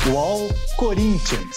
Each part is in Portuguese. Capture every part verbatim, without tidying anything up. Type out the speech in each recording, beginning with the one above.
U O L Corinthians.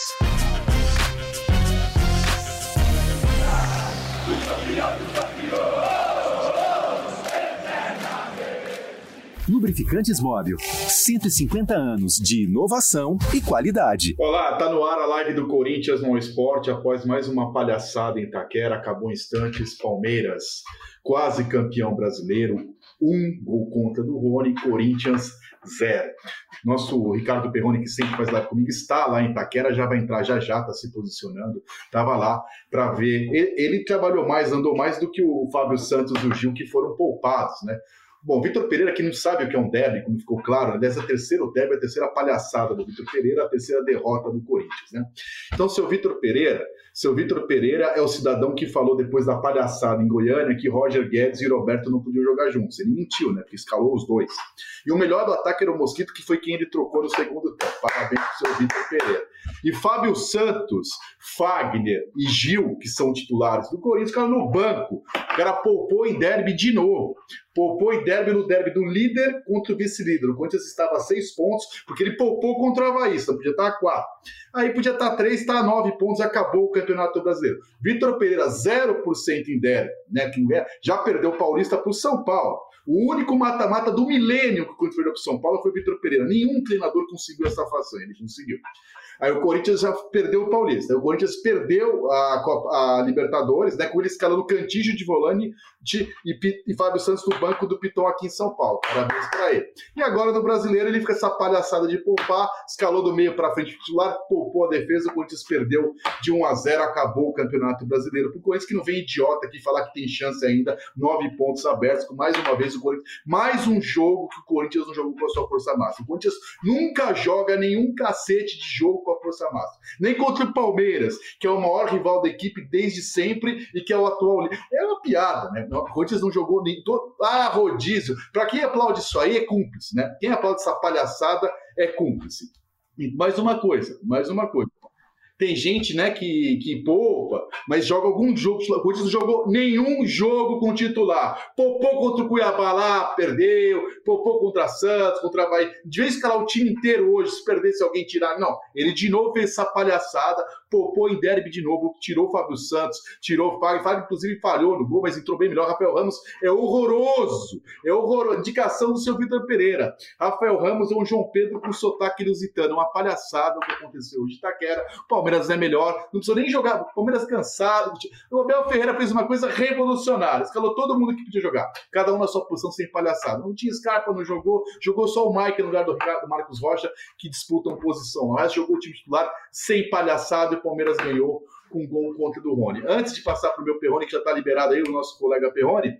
Lubrificantes Móbil, cento e cinquenta anos de inovação e qualidade. Olá, tá no ar a live do Corinthians no Esporte após mais uma palhaçada em Itaquera. Acabou em instantes, Palmeiras, quase campeão brasileiro, um gol contra do Rony, Corinthians zero. Nosso Ricardo Perrone, que sempre faz live comigo, está lá em Itaquera, já vai entrar já já, está se posicionando, estava lá para ver. Ele, ele trabalhou mais, andou mais do que o Fábio Santos e o Gil, que foram poupados, né? Bom, Vitor Pereira, que não sabe o que é um derby, como ficou claro, né? Essa terceira derby, a terceira palhaçada do Vitor Pereira, a terceira derrota do Corinthians, né? Então, seu Vitor Pereira, seu Vitor Pereira é o cidadão que falou depois da palhaçada em Goiânia que Roger Guedes e Roberto não podiam jogar juntos. Ele mentiu, né? Porque escalou os dois. E o melhor do ataque era o Mosquito, que foi quem ele trocou no segundo tempo. Parabéns pro seu Vitor Pereira. E Fábio Santos, Fagner e Gil, que são titulares do Corinthians, ficaram no banco. O cara poupou em derby de novo. Poupou em derby no derby do líder contra o vice-líder. O Corinthians estava a seis pontos, porque ele poupou contra o Avaí, então podia estar a quatro. Aí podia estar a três, está a nove pontos, acabou o Campeonato Brasileiro. Vitor Pereira, zero por cento em derby, né, que já perdeu o Paulista para o São Paulo. O único mata-mata do milênio que o Corinthians perdeu para o São Paulo foi o Vitor Pereira. Nenhum treinador conseguiu essa façanha, ele conseguiu. Aí o Corinthians já perdeu o Paulista. Aí o Corinthians perdeu a, Copa, a Libertadores, né, com ele escalando Cantígio de Volani de, e, e Fábio Santos no banco do Piton aqui em São Paulo. Parabéns para ele. E agora no Brasileiro ele fica essa palhaçada de poupar, escalou do meio para frente titular, poupou a defesa, o Corinthians perdeu de um a zero, acabou o Campeonato Brasileiro. Para o Corinthians que não vem idiota aqui falar que tem chance ainda, nove pontos abertos, com mais uma vez o Corinthians, mais um jogo que o Corinthians não jogou com a sua força máxima. O Corinthians nunca joga nenhum cacete de jogo com a força máxima. Nem contra o Palmeiras, que é o maior rival da equipe desde sempre e que é o atual líder. É uma piada, né? O Corinthians não jogou nem todo. Ah, rodízio. Para quem aplaude isso aí é cúmplice, né? Quem aplaude essa palhaçada é cúmplice. E mais uma coisa, mais uma coisa. Tem gente, né, que, que poupa, mas joga algum jogo. O Corinthians não jogou nenhum jogo com titular. Poupou contra o Cuiabá lá, perdeu. Poupou contra Santos, contra Avaí. Devia escalar o time inteiro hoje, se perdesse alguém tirar. Não, ele de novo fez essa palhaçada, poupou em derby de novo, tirou o Fábio Santos, tirou o Fábio. Fábio, inclusive, falhou no gol, mas entrou bem melhor. Rafael Ramos é horroroso. É horroroso. Indicação do seu Vitor Pereira. Rafael Ramos é um João Pedro com sotaque lusitano. Uma palhaçada o que aconteceu hoje em Itaquera. Palmeiras é melhor, não precisou nem jogar, o Palmeiras cansado. O Abel Ferreira fez uma coisa revolucionária, escalou todo mundo que podia jogar, cada um na sua posição sem palhaçada. Não tinha Scarpa, não jogou, jogou só o Mike no lugar do Ricardo Marcos Rocha, que disputam posição. O resto jogou o time titular sem palhaçada e o Palmeiras ganhou com um gol contra do Rony. Antes de passar para o meu Perrone, que já está liberado aí, o nosso colega Perrone,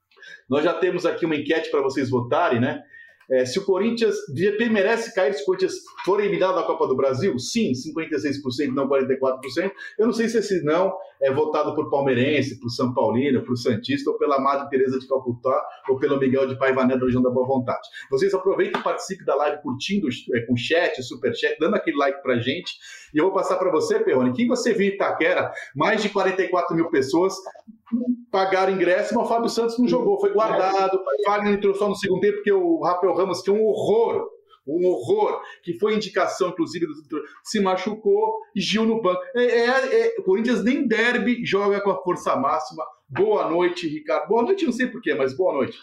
nós já temos aqui uma enquete para vocês votarem, né? É, se o Corinthians merece cair se o Corinthians for eliminado da Copa do Brasil, sim, cinquenta e seis por cento, não quarenta e quatro por cento. Eu não sei se esse não é votado por palmeirense, por São Paulino, por Santista, ou pela Madre Teresa de Calcutá, ou pelo Miguel de Paivané da Legião da Boa Vontade. Vocês aproveitem e participem da live curtindo é, com chat, superchat, dando aquele like pra gente. E eu vou passar para você, Perrone, quem você viu em Itaquera, mais de quarenta e quatro mil pessoas pagaram ingresso, mas o Fábio Santos não jogou, foi guardado. O Fagner entrou só no segundo tempo, porque o Rafael Ramos, que é um horror, um horror, que foi indicação, inclusive, do se machucou e Gil no banco. É, é, é, o Corinthians nem derby joga com a força máxima. Boa noite, Ricardo. Boa noite, não sei porquê, mas boa noite.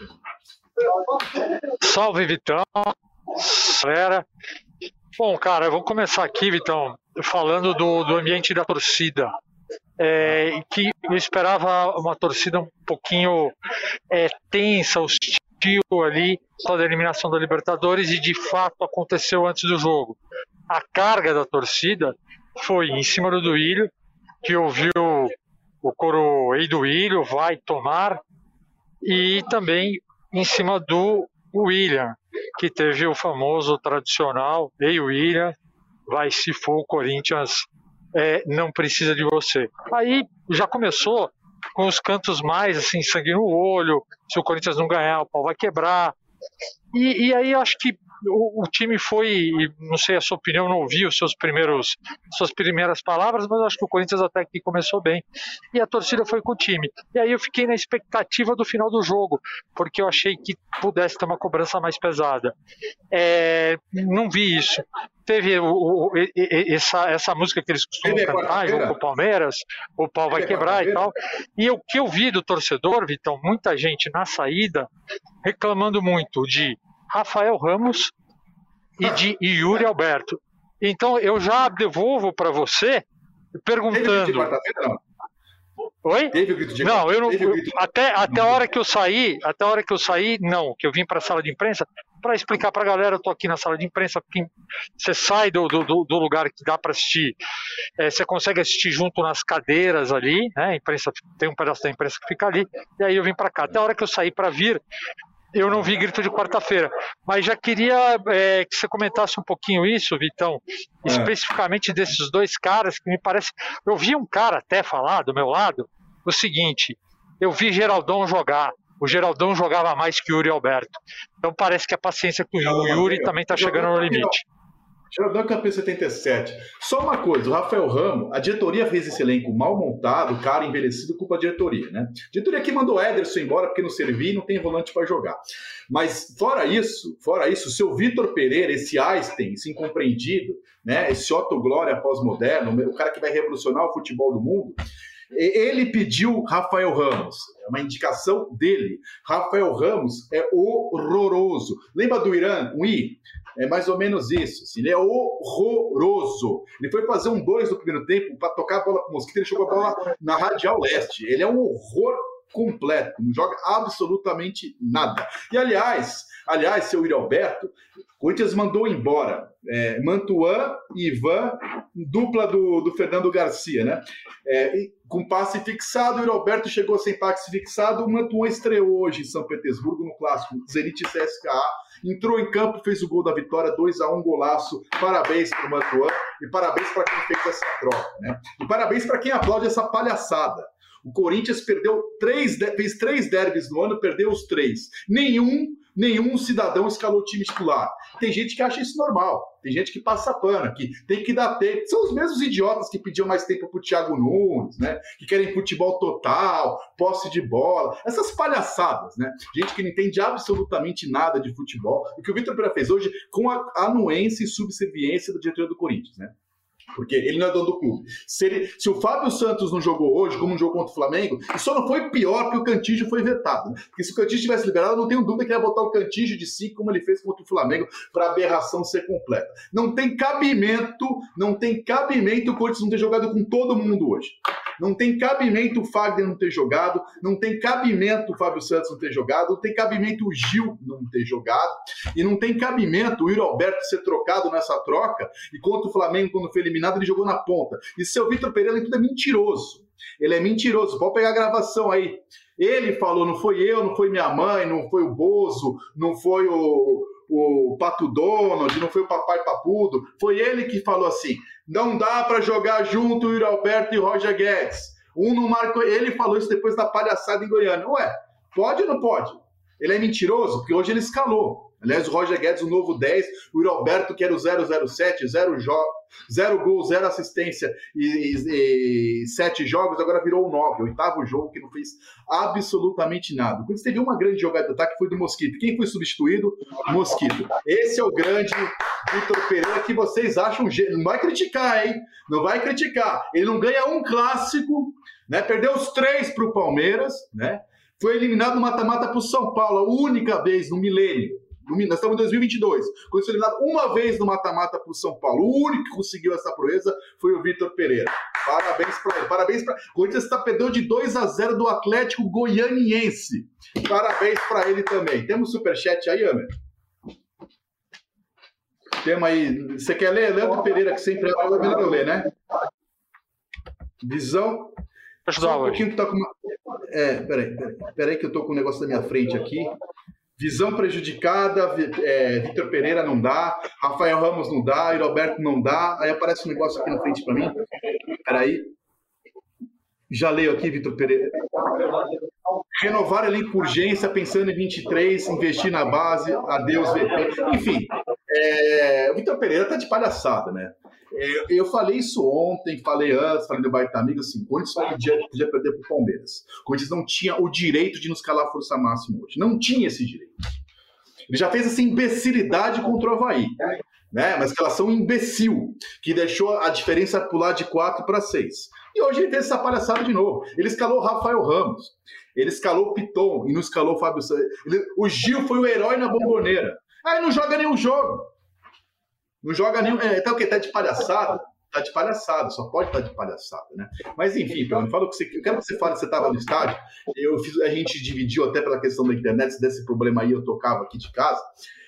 Salve, Vitão. Galera. Bom, cara, eu vou começar aqui, Vitão, falando do, do ambiente da torcida. É, que eu esperava uma torcida um pouquinho é, tensa, hostil ali, só da eliminação da Libertadores, e de fato aconteceu antes do jogo. A carga da torcida foi em cima do Duílio, que ouviu o coro "Ei Duílio, vai tomar", e também em cima do William, que teve o famoso tradicional "Ei William, vai se for o Corinthians, É, não precisa de você". Aí já começou com os cantos mais assim, sangue no olho, se o Corinthians não ganhar, o pau vai quebrar. E, e aí eu acho que o, o time foi, não sei a sua opinião, não ouvi os seus primeiros, suas primeiras palavras, mas eu acho que o Corinthians até aqui começou bem. E a torcida foi com o time. E aí eu fiquei na expectativa do final do jogo, porque eu achei que pudesse ter uma cobrança mais pesada. É, não vi isso. teve o, o, essa, essa música que eles costumam Teve cantar, jogo pro Palmeiras, o pau vai quebrar e tal. E o que eu vi do torcedor, Vitão, muita gente na saída reclamando muito de Rafael Ramos e de Yuri Alberto. Então eu já devolvo para você perguntando. Oi? Teve o grito de não, eu não. Teve o grito de... Até, até a hora que eu saí, até a hora que eu saí, não, que eu vim para a sala de imprensa para explicar para a galera. Eu tô aqui na sala de imprensa, porque você sai do, do, do lugar que dá para assistir, é, você consegue assistir junto nas cadeiras ali, né? A imprensa, tem um pedaço da imprensa que fica ali, e aí eu vim para cá. Até a hora que eu saí para vir, eu não vi grito de quarta-feira, mas já queria é, que você comentasse um pouquinho isso, Vitão, é. especificamente desses dois caras que me parece. Eu vi um cara até falar do meu lado o seguinte: eu vi Geraldão jogar, o Geraldão jogava mais que o Yuri Alberto, então parece que a paciência com o Yuri também está chegando no limite. Geraldão é campeão em setenta e sete. Só uma coisa, o Rafael Ramos, a diretoria fez esse elenco mal montado, cara envelhecido, culpa da diretoria, né? A diretoria que mandou o Ederson embora porque não servia e não tem volante para jogar. Mas fora isso, fora isso, o seu Vitor Pereira, esse Einstein, esse incompreendido, né? Esse Otto Glória pós-moderno, o cara que vai revolucionar o futebol do mundo, ele pediu Rafael Ramos, é uma indicação dele. Rafael Ramos é horroroso. Lembra do Irã, um I? É mais ou menos isso. Assim, ele é horroroso. Ele foi fazer um dois no primeiro tempo para tocar a bola para o Mosquito, ele jogou a bola na Radial Leste. Ele é um horror completo, não joga absolutamente nada. E aliás, aliás, seu Yuri Alberto, o Corinthians mandou embora é, Mantuan e Ivan, dupla do, do Fernando Garcia, né? É, e, com passe fixado, o Yuri Alberto chegou sem passe fixado. O Mantuan estreou hoje em São Petersburgo no clássico Zenit C S K A, entrou em campo, fez o gol da vitória, dois a um, golaço. Parabéns para o Mantuan e parabéns para quem fez essa troca, né? E parabéns para quem aplaude essa palhaçada. O Corinthians perdeu três, fez três derbys no ano, perdeu os três. Nenhum, nenhum cidadão escalou o time titular. Tem gente que acha isso normal. Tem gente que passa pano, que tem que dar tempo. São os mesmos idiotas que pediam mais tempo pro Thiago Nunes, né? Que querem futebol total, posse de bola. Essas palhaçadas, né? Gente que não entende absolutamente nada de futebol. O que o Vitor Pereira fez hoje com a anuência e subserviência da diretoria do Corinthians, né? Porque ele não é dono do clube. Se, ele, se o Fábio Santos não jogou hoje, como um jogo contra o Flamengo, isso só não foi pior porque o Cantígio foi vetado. Né? Porque se o Cantígio tivesse liberado, eu não tenho dúvida que ele ia botar o Cantígio de cinco, como ele fez contra o Flamengo, para a aberração ser completa. Não tem cabimento, não tem cabimento o Corinthians não ter jogado com todo mundo hoje. Não tem cabimento o Fagner não ter jogado, não tem cabimento o Fábio Santos não ter jogado, não tem cabimento o Gil não ter jogado, e não tem cabimento o Yuri Alberto ser trocado nessa troca, e contra o Flamengo, quando foi eliminado, ele jogou na ponta. E seu Vitor Pereira, tudo é mentiroso. Ele é mentiroso. Pode pegar a gravação aí. Ele falou, não foi eu, não foi minha mãe, não foi o Bozo, não foi o, o Pato Donald, não foi o Papai Papudo. Foi ele que falou assim, não dá para jogar junto o Yuri Alberto e o Roger Guedes. Um não marcou. Ele falou isso depois da palhaçada em Goiânia. Ué, pode ou não pode? Ele é mentiroso? Porque hoje ele escalou. Aliás, o Roger Guedes, o novo dez, o Yuri Alberto, que era o zero zero sete, zero, jo- zero gol, zero assistência e, e, e sete jogos, agora virou o nove, o oitavo jogo que não fez absolutamente nada. Quando teve uma grande jogada de ataque foi do Mosquito. Quem foi substituído? Mosquito. Esse é o grande Vitor Pereira que vocês acham... Não vai criticar, hein? Não vai criticar. Ele não ganha um clássico, né? Perdeu os três para o Palmeiras, né? Foi eliminado no mata-mata para o São Paulo, a única vez no milênio. Nós estamos em dois mil e vinte e dois. Quando foi eliminado uma vez no mata-mata para o São Paulo, o único que conseguiu essa proeza foi o Vitor Pereira. Parabéns para ele. Parabéns para. O Corinthians está perdendo de dois a zero do Atlético Goianiense. Parabéns para ele também. Temos superchat aí, Amer? Temos aí. Você quer ler? Leandro Pereira, que sempre é o melhor ler, né? Visão. Só um pouquinho que tá com uma... É, peraí, peraí, peraí que eu tô com o um negócio na minha frente aqui. Visão prejudicada, é, Vitor Pereira não dá, Rafael Ramos não dá, Roberto não dá. Aí aparece um negócio aqui na frente para mim. Peraí. Já leio aqui, Vitor Pereira. Renovar elenco por urgência, pensando em vinte e três, investir na base, adeus V P. Enfim, é, o Vitor Pereira tá de palhaçada, né? Eu, eu falei isso ontem, falei antes, falei do Baita Amigo, assim, o Corinthians só podia, podia perder para o Palmeiras. O Corinthians não tinha o direito de nos calar a força máxima hoje. Não tinha esse direito. Ele já fez essa imbecilidade contra o Avaí. né? Uma escalação imbecil, que deixou a diferença pular de quatro para seis. E hoje ele fez essa palhaçada de novo. Ele escalou o Rafael Ramos, ele escalou o Piton e não escalou o Fábio Santos. Ele, o Gil foi o herói na Bomboneira. Aí não joga nenhum jogo. Não joga nenhum... É, então o quê? Tá de palhaçada? Tá de palhaçada, só pode estar de palhaçada, né? Mas enfim, Pedro, fala o que você... eu quero que você fale que você estava no estádio. Eu fiz... A gente dividiu até pela questão da internet, se desse problema aí eu tocava aqui de casa.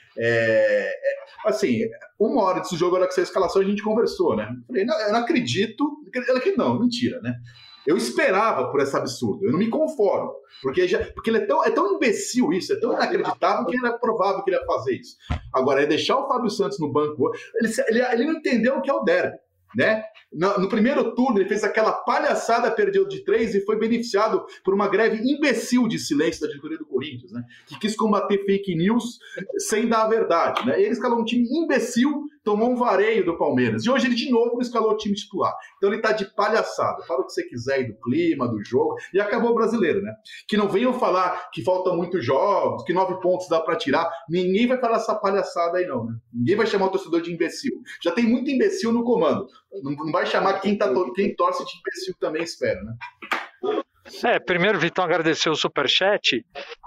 É... Assim, uma hora desse jogo, a hora que saiu a escalação, a gente conversou, né? Eu falei, não, eu não acredito... Não, mentira, né? Eu esperava por esse absurdo, eu não me conformo, porque, já, porque ele é tão, é tão imbecil isso, é tão inacreditável que era provável que ele ia fazer isso. Agora, é deixar o Fábio Santos no banco, ele, ele, ele não entendeu o que é o derby, né? No, no primeiro turno ele fez aquela palhaçada, perdeu de três e foi beneficiado por uma greve imbecil de silêncio da diretoria do Corinthians, né? Que quis combater fake news sem dar a verdade, né? Ele escalou um time imbecil, tomou um vareio do Palmeiras e hoje ele de novo não escalou o time titular. Então ele tá de palhaçada. Fala o que você quiser aí do clima, do jogo, e acabou o brasileiro, né? Que não venham falar que faltam muitos jogos, que nove pontos dá para tirar. Ninguém vai falar essa palhaçada aí não, né? Ninguém vai chamar o torcedor de imbecil. Já tem muito imbecil no comando. Não, não vai chamar quem, tá, quem torce de imbecil também, espera, né? É, primeiro, Vitão, agradecer o superchat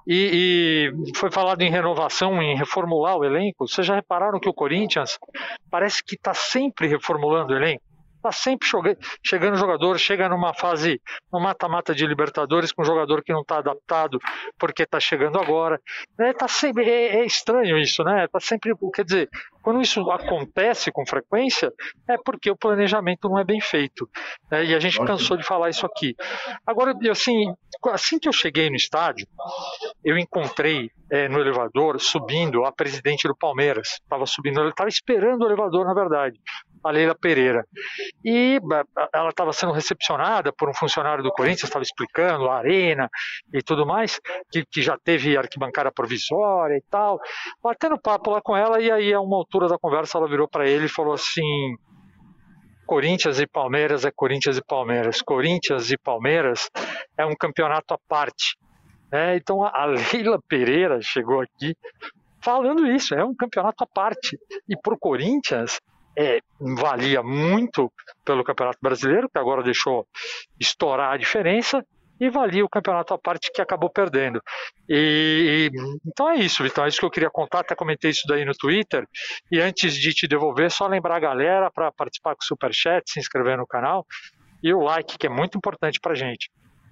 e, e foi falado em renovação, em reformular o elenco. Vocês já repararam que o Corinthians parece que está sempre reformulando o elenco? Está sempre chegando jogador, chega numa fase, no mata-mata de Libertadores com um jogador que não está adaptado porque está chegando agora. É, tá sempre, é, é estranho isso, né? Tá sempre, quer dizer, quando isso acontece com frequência, é porque o planejamento não é bem feito. Né? E a gente cansou de falar isso aqui. Agora, assim, assim que eu cheguei no estádio, eu encontrei é, no elevador, subindo, a presidente do Palmeiras. Estava subindo, ela estava esperando o elevador, na verdade. A Leila Pereira. E ela estava sendo recepcionada por um funcionário do Corinthians, estava explicando a arena e tudo mais, que, que já teve arquibancada provisória e tal, batendo papo lá com ela, e aí a uma altura da conversa ela virou para ele e falou assim: Corinthians e Palmeiras é Corinthians e Palmeiras, Corinthians e Palmeiras é um campeonato à parte. É, então a Leila Pereira chegou aqui falando isso, é um campeonato à parte, e para o Corinthians É, valia muito pelo Campeonato Brasileiro, que agora deixou estourar a diferença, e valia o campeonato à parte, que acabou perdendo. E, então é isso, Vitão, é isso que eu queria contar, até comentei isso daí no Twitter. E antes de te devolver, só lembrar a galera para participar com o Superchat, se inscrever no canal, e o like, que é muito importante para a gente.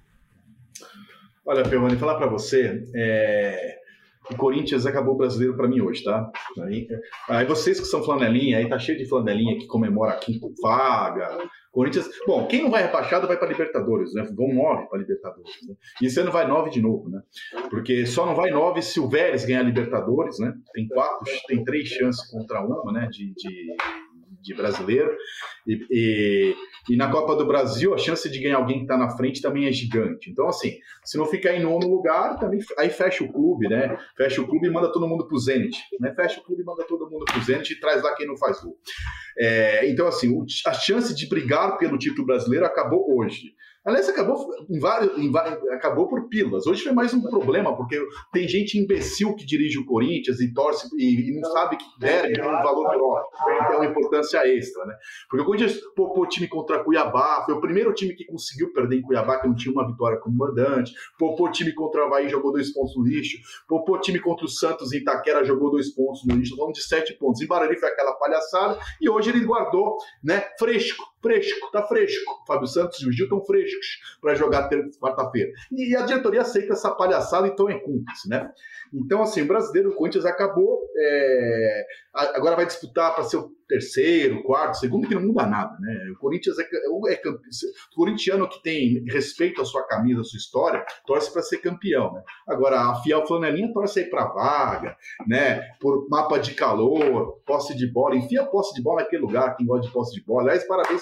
Olha, Permane, falar para você, é... o Corinthians acabou o brasileiro para mim hoje, tá? Aí, aí vocês que são flanelinha, aí tá cheio de flanelinha que comemora a quinta vaga. Corinthians, bom, quem não vai rebaixado vai para Libertadores, né? Vão nove para Libertadores, né? E esse ano vai nove de novo, né? Porque só não vai nove se o Vélez ganhar Libertadores, né? Tem quatro, tem três chances contra uma, né? De, de, de brasileiro. E, e, e na Copa do Brasil a chance de ganhar alguém que está na frente também é gigante. Então, assim, se não ficar em nono lugar, também aí fecha o clube, né? Fecha o clube e manda todo mundo pro Zenit, né? Fecha o clube e manda todo mundo pro Zenit e traz lá quem não faz gol. É, então, assim, a chance de brigar pelo título brasileiro acabou hoje. Aliás, acabou, em vários, em, acabou por pilas. Hoje foi mais um problema, porque tem gente imbecil que dirige o Corinthians e torce e, e não sabe que derby tem um valor próprio, tem uma importância extra, né? Porque o Corinthians poupou o time contra Cuiabá, foi o primeiro time que conseguiu perder em Cuiabá, que não tinha uma vitória como mandante, poupou o time contra o Avaí, jogou dois pontos no lixo, poupou o time contra o Santos em Itaquera, jogou dois pontos no lixo, vamos de sete pontos. Em Barueri foi aquela palhaçada, e hoje ele guardou, né, fresco, fresco, tá fresco. O Fábio Santos e o Gil estão frescos para jogar quarta-feira. E a diretoria aceita essa palhaçada, então é cúmplice, né? Então, assim, o brasileiro, o Corinthians acabou, é... agora vai disputar para ser o terceiro, quarto, segundo, que não muda nada, né? O Corinthians é, é campeão. O corintiano que tem respeito à sua camisa, à sua história, torce para ser campeão, né? Agora, a fiel flanelinha torce aí para vaga, né? Por mapa de calor, posse de bola, enfia posse de bola naquele lugar, quem gosta de posse de bola. Aliás, parabéns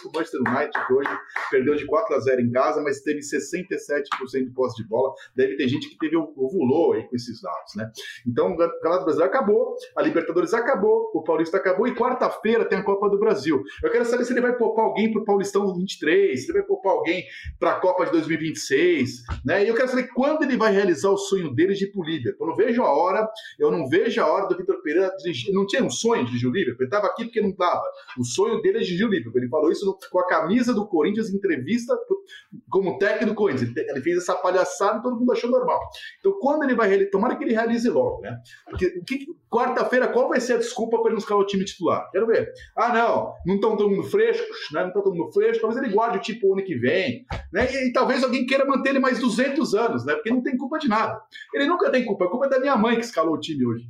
o Manchester United, que hoje perdeu de quatro a zero em casa, mas teve sessenta e sete por cento de posse de bola. Deve ter gente que teve ovulou aí com esses dados, né? Então, o Campeonato Brasileiro acabou, a Libertadores acabou, o Paulista acabou, e quarta-feira tem a Copa do Brasil. Eu quero saber se ele vai poupar alguém para o Paulistão vinte e três, se ele vai poupar alguém para a Copa de dois mil e vinte e seis, né? E eu quero saber quando ele vai realizar o sonho dele de ir pro Liverpool. Eu não vejo a hora, eu não vejo a hora do Vitor Pereira dirigir. Não tinha um sonho de dirigir o Liverpool, ele estava aqui porque não dava. O sonho dele é dirigir o Liverpool. Ele falou isso no, com a camisa do Corinthians em entrevista como técnico do Corinthians. Ele fez essa palhaçada e todo mundo achou normal. Então, quando ele vai realizar, tomara que ele realize logo, né? Porque que, quarta-feira, qual vai ser a desculpa para ele não escalar o time titular? Quero ver. Ah, não, não estão todo mundo frescos, né? Não está todo mundo fresco, talvez ele guarde o tipo o ano que vem, né? E, e talvez alguém queira manter ele mais duzentos anos, né? Porque não tem culpa de nada. Ele nunca tem culpa, a culpa é da minha mãe que escalou o time hoje.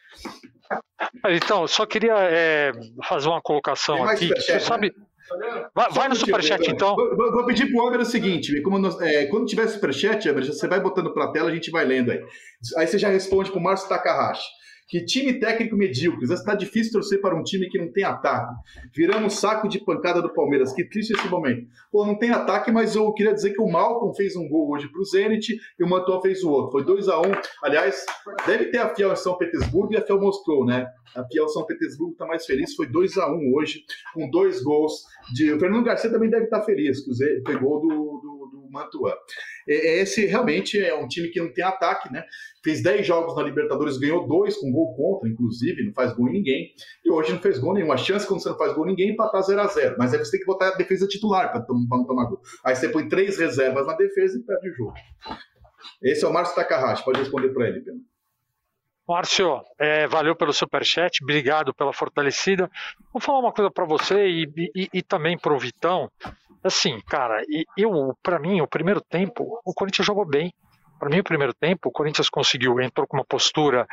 Então, só queria é, fazer uma colocação aqui. Você sabe... Né? Vai, vai no superchat, então. Vou, vou pedir pro Amber o seguinte: como nós, é, quando tiver superchat, Amber, você vai botando pra tela, a gente vai lendo aí. Aí você já responde pro Márcio Takahashi. Que time técnico medíocre. Está difícil torcer para um time que não tem ataque. Viramos saco de pancada do Palmeiras. Que triste esse momento. Pô, não tem ataque, mas eu queria dizer que o Malcom fez um gol hoje pro Zenit e o Mantua fez o outro. Foi dois a um. Aliás, deve ter a Fiel em São Petersburgo e a Fiel mostrou, né? A Fiel São Petersburgo está mais feliz. Foi dois a um hoje, com dois gols. De... O Fernando Garcia também deve estar feliz, que foi gol do, do, do Mantua. Esse realmente é um time que não tem ataque, né? Fez dez jogos na Libertadores, ganhou dois com gol contra, inclusive, não faz gol em ninguém. E hoje não fez gol nenhum. A chance quando você não faz gol em ninguém é empatar zero a zero. Mas aí você tem que botar a defesa titular para não tomar gol. Aí você põe três reservas na defesa e perde o jogo. Esse é o Márcio Takahashi, pode responder para ele, Pedro. Márcio, é, valeu pelo superchat, obrigado pela fortalecida. Vou falar uma coisa para você e, e, e também para o Vitão. Assim, cara, eu, para mim, o primeiro tempo, o Corinthians jogou bem. Para mim, o primeiro tempo, o Corinthians conseguiu, entrou com uma postura,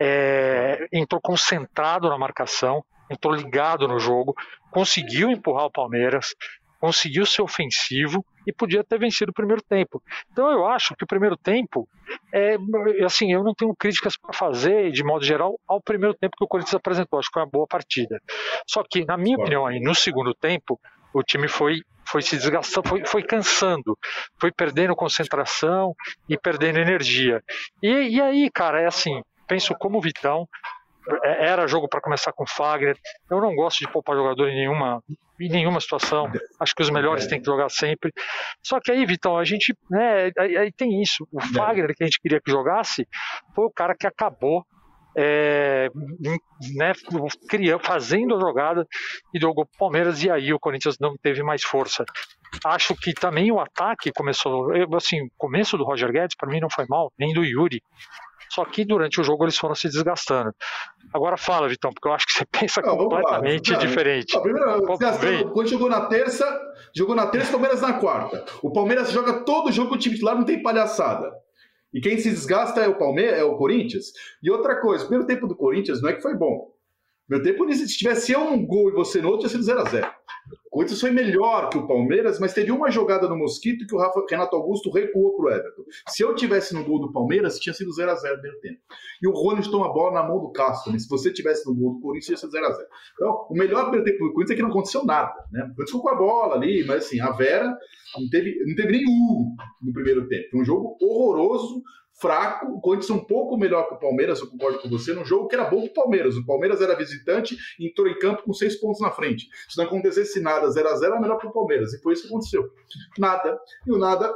é, entrou concentrado na marcação, entrou ligado no jogo, conseguiu empurrar o Palmeiras, conseguiu ser ofensivo e podia ter vencido o primeiro tempo. Então eu acho que o primeiro tempo, é, assim, eu não tenho críticas para fazer, de modo geral, ao primeiro tempo que o Corinthians apresentou. Acho que foi uma boa partida. Só que, na minha opinião, aí, no segundo tempo, o time foi, foi se desgastando, foi, foi cansando, foi perdendo concentração e perdendo energia. E, e aí, cara, é assim, penso como o Vitão, era jogo para começar com o Fagner. Eu não gosto de poupar jogador em nenhuma, em nenhuma situação. Acho que os melhores têm que jogar sempre. Só que aí, Vitão, a gente, né, aí, aí tem isso. O Fagner que a gente queria que jogasse foi o cara que acabou É, né, criando, fazendo a jogada e deu gol pro Palmeiras, e aí o Corinthians não teve mais força. Acho que também o ataque começou, assim, o começo do Roger Guedes para mim não foi mal, nem do Yuri, só que durante o jogo eles foram se desgastando. Agora fala, Vitão, porque eu acho que você pensa não, completamente não, diferente. Não, primeiro, Pô, quando jogou na terça, jogou na terça, o Palmeiras na quarta. O Palmeiras joga todo jogo, o time titular não tem palhaçada. E quem se desgasta é o Palmeiras, é o Corinthians. E outra coisa, o primeiro tempo do Corinthians não é que foi bom. O primeiro tempo, se tivesse eu um gol e você no outro, tinha sido zero a zero. O Corinthians foi melhor que o Palmeiras, mas teve uma jogada no Mosquito que o Rafa, Renato Augusto recuou pro Everton. Se eu tivesse no gol do Palmeiras, tinha sido zero a zero no primeiro tempo. E o Rony toma a bola na mão do Castro. Né? Se você tivesse no gol do Corinthians, tinha sido zero a zero. Então, o melhor primeiro tempo do Corinthians é que não aconteceu nada. Né? O Corinthians ficou com a bola ali, mas assim, a Vera não teve, não teve nenhum no primeiro tempo. Foi um jogo horroroso, fraco, o Corinthians um pouco melhor que o Palmeiras, eu concordo com você, num jogo que era bom para o Palmeiras. O Palmeiras era visitante e entrou em campo com seis pontos na frente. Se não acontecesse nada, zero a zero, era melhor para o Palmeiras. E foi isso que aconteceu. Nada. E o nada...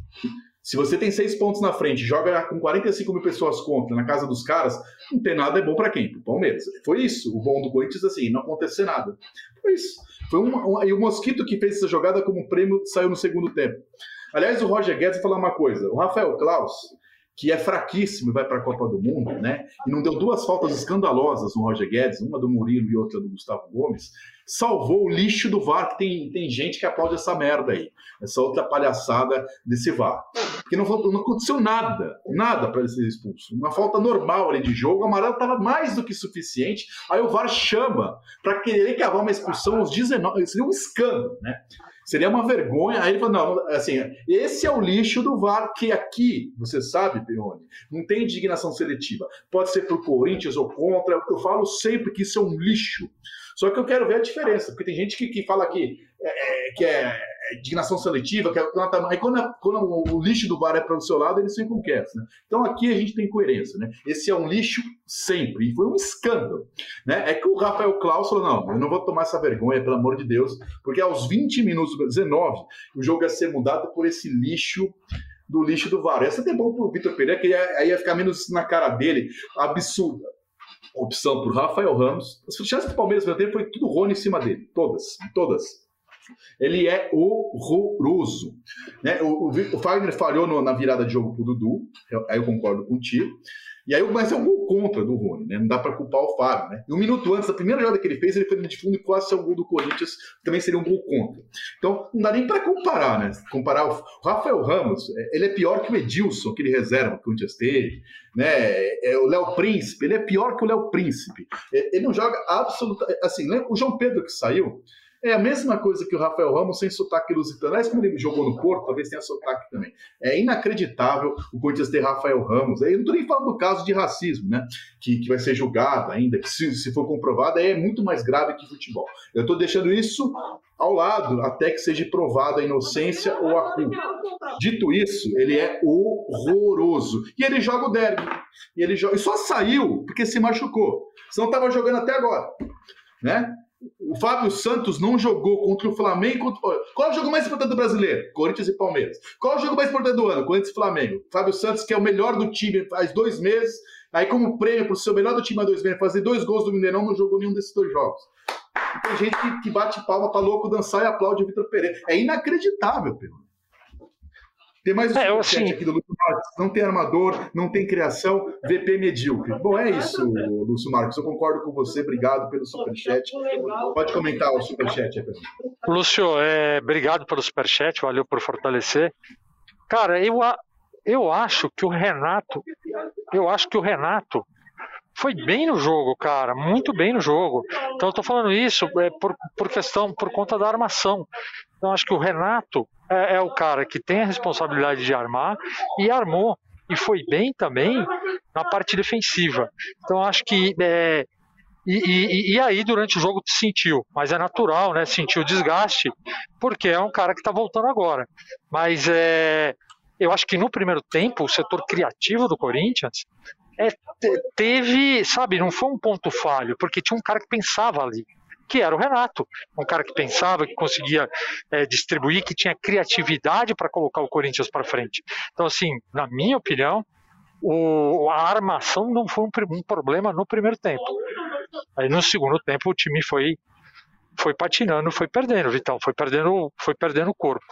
Se você tem seis pontos na frente, joga com quarenta e cinco mil pessoas contra na casa dos caras, não tem nada, é bom para quem? Para o Palmeiras. Foi isso. O bom do Corinthians, assim, não acontecer nada. Foi isso. Foi um, um, e o Mosquito que fez essa jogada como prêmio saiu no segundo tempo. Aliás, o Roger Guedes vai falar uma coisa. O Rafael Claus, que é fraquíssimo e vai para a Copa do Mundo, né? E não deu duas faltas escandalosas no Roger Guedes, uma do Murilo e outra do Gustavo Gomes, salvou o lixo do V A R, que tem, tem gente que aplaude essa merda aí, essa outra palhaçada desse V A R. Porque não, não aconteceu nada, nada para ele ser expulso. Uma falta normal ali de jogo, o amarelo estava mais do que suficiente, aí o V A R chama para querer cavar uma expulsão aos dezenove, seria um escândalo, né? Seria uma vergonha. Aí ele falou, não, assim, esse é o lixo do V A R, que aqui, você sabe, Perrone, não tem indignação seletiva. Pode ser pro Corinthians ou contra, eu falo sempre que isso é um lixo. Só que eu quero ver a diferença, porque tem gente que, que fala que é, que é indignação seletiva, que é, aí quando, quando o lixo do V A R é para o seu lado, eles ficam quietos, né? Então aqui a gente tem coerência, né? Esse é um lixo sempre, e foi um escândalo, né? É que o Rafael Claus falou, não, eu não vou tomar essa vergonha, pelo amor de Deus, porque aos vinte minutos, dezenove, o jogo ia ser mudado por esse lixo do lixo do V A R. Essa é bom pro Vitor Pereira, que aí ia ficar menos na cara dele, absurda. Opção pro Rafael Ramos. As chances do Palmeiras no tempo foi tudo Rony em cima dele, todas, todas. Ele é horroroso, né? O, o, o Fagner falhou no, na virada de jogo pro Dudu, eu, aí eu concordo contigo. E aí, mas é um gol contra do Rony, né? Não dá para culpar o Fábio, né? E um minuto antes, a primeira jogada que ele fez, ele foi no de fundo e quase saiu o gol do Corinthians, também seria um gol contra. Então, não dá nem para comparar, né? Comparar o, o Rafael Ramos, ele é pior que o Edilson, aquele reserva que o Corinthians teve, né? É, o Léo Príncipe, ele é pior que o Léo Príncipe. É, ele não joga absolutamente... Assim, lembra? O João Pedro que saiu, é a mesma coisa que o Rafael Ramos sem sotaque lusitano. Aliás, quando ele jogou no Porto, talvez tenha sotaque também. É inacreditável o Corinthians ter Rafael Ramos. Eu não estou nem falando do caso de racismo, né? Que, que vai ser julgado ainda, que se, se for comprovado, é muito mais grave que futebol. Eu estou deixando isso ao lado, até que seja provada a inocência ou a culpa. Dito isso, ele é horroroso. E ele joga o derby. E ele joga... e só saiu porque se machucou. Senão estava jogando até agora, né? O Fábio Santos não jogou contra o Flamengo. Contra... Qual é o jogo mais importante do brasileiro? Corinthians e Palmeiras. Qual é o jogo mais importante do ano? Corinthians e Flamengo. O Fábio Santos, que é o melhor do time faz dois meses, aí como prêmio para o seu melhor do time há dois meses, fazer dois gols do Mineirão, não jogou nenhum desses dois jogos. E tem gente que, que bate palma para louco dançar e aplaude o Vitor Pereira. É inacreditável, Pedro. Tem mais um é, assim... aqui do Lúcio Marques. Não tem armador, não tem criação, V P medíocre. Bom, é isso, Lúcio Marques. Eu concordo com você. Obrigado pelo superchat. Pode comentar o superchat aí, Pedro. Lúcio, é, obrigado pelo superchat. Valeu por fortalecer. Cara, eu, eu acho que o Renato... Eu acho que o Renato foi bem no jogo, cara. Muito bem no jogo. Então eu tô falando isso é, por, por questão, por conta da armação. Então acho que o Renato é, é o cara que tem a responsabilidade de armar e armou. E foi bem também na parte defensiva. Então acho que... É, e, e, e aí durante o jogo sentiu. Mas é natural, né? Sentiu desgaste, porque é um cara que está voltando agora. Mas é, eu acho que no primeiro tempo, o setor criativo do Corinthians... É, teve, sabe, não foi um ponto falho, porque tinha um cara que pensava ali, que era o Renato, um cara que pensava, que conseguia é, distribuir, que tinha criatividade para colocar o Corinthians para frente. Então, assim, na minha opinião, o, a armação não foi um, um problema no primeiro tempo. Aí no segundo tempo o time foi, foi patinando, foi perdendo, Vitão, foi perdendo, foi perdendo o corpo.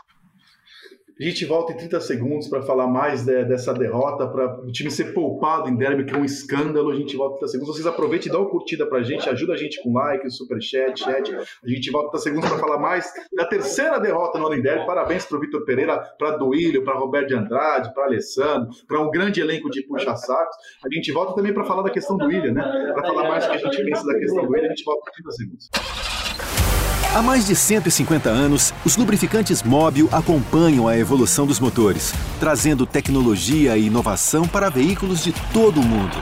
A gente volta em trinta segundos para falar mais de, dessa derrota, para o time ser poupado em derby, que é um escândalo. A gente volta em trinta segundos. Vocês aproveitem e dão uma curtida para a gente, ajuda a gente com like, superchat, chat. A gente volta em trinta segundos para falar mais da terceira derrota no ano em derby. Parabéns para o Vitor Pereira, para Duílio, para Roberto de Andrade, para Alessandro, para um grande elenco de puxa-sacos. A gente volta também para falar da questão do Willian, né? Para falar mais o que a gente pensa da questão do Willian, a gente volta em trinta segundos. Há mais de cento e cinquenta anos, os lubrificantes Mobil acompanham a evolução dos motores, trazendo tecnologia e inovação para veículos de todo o mundo.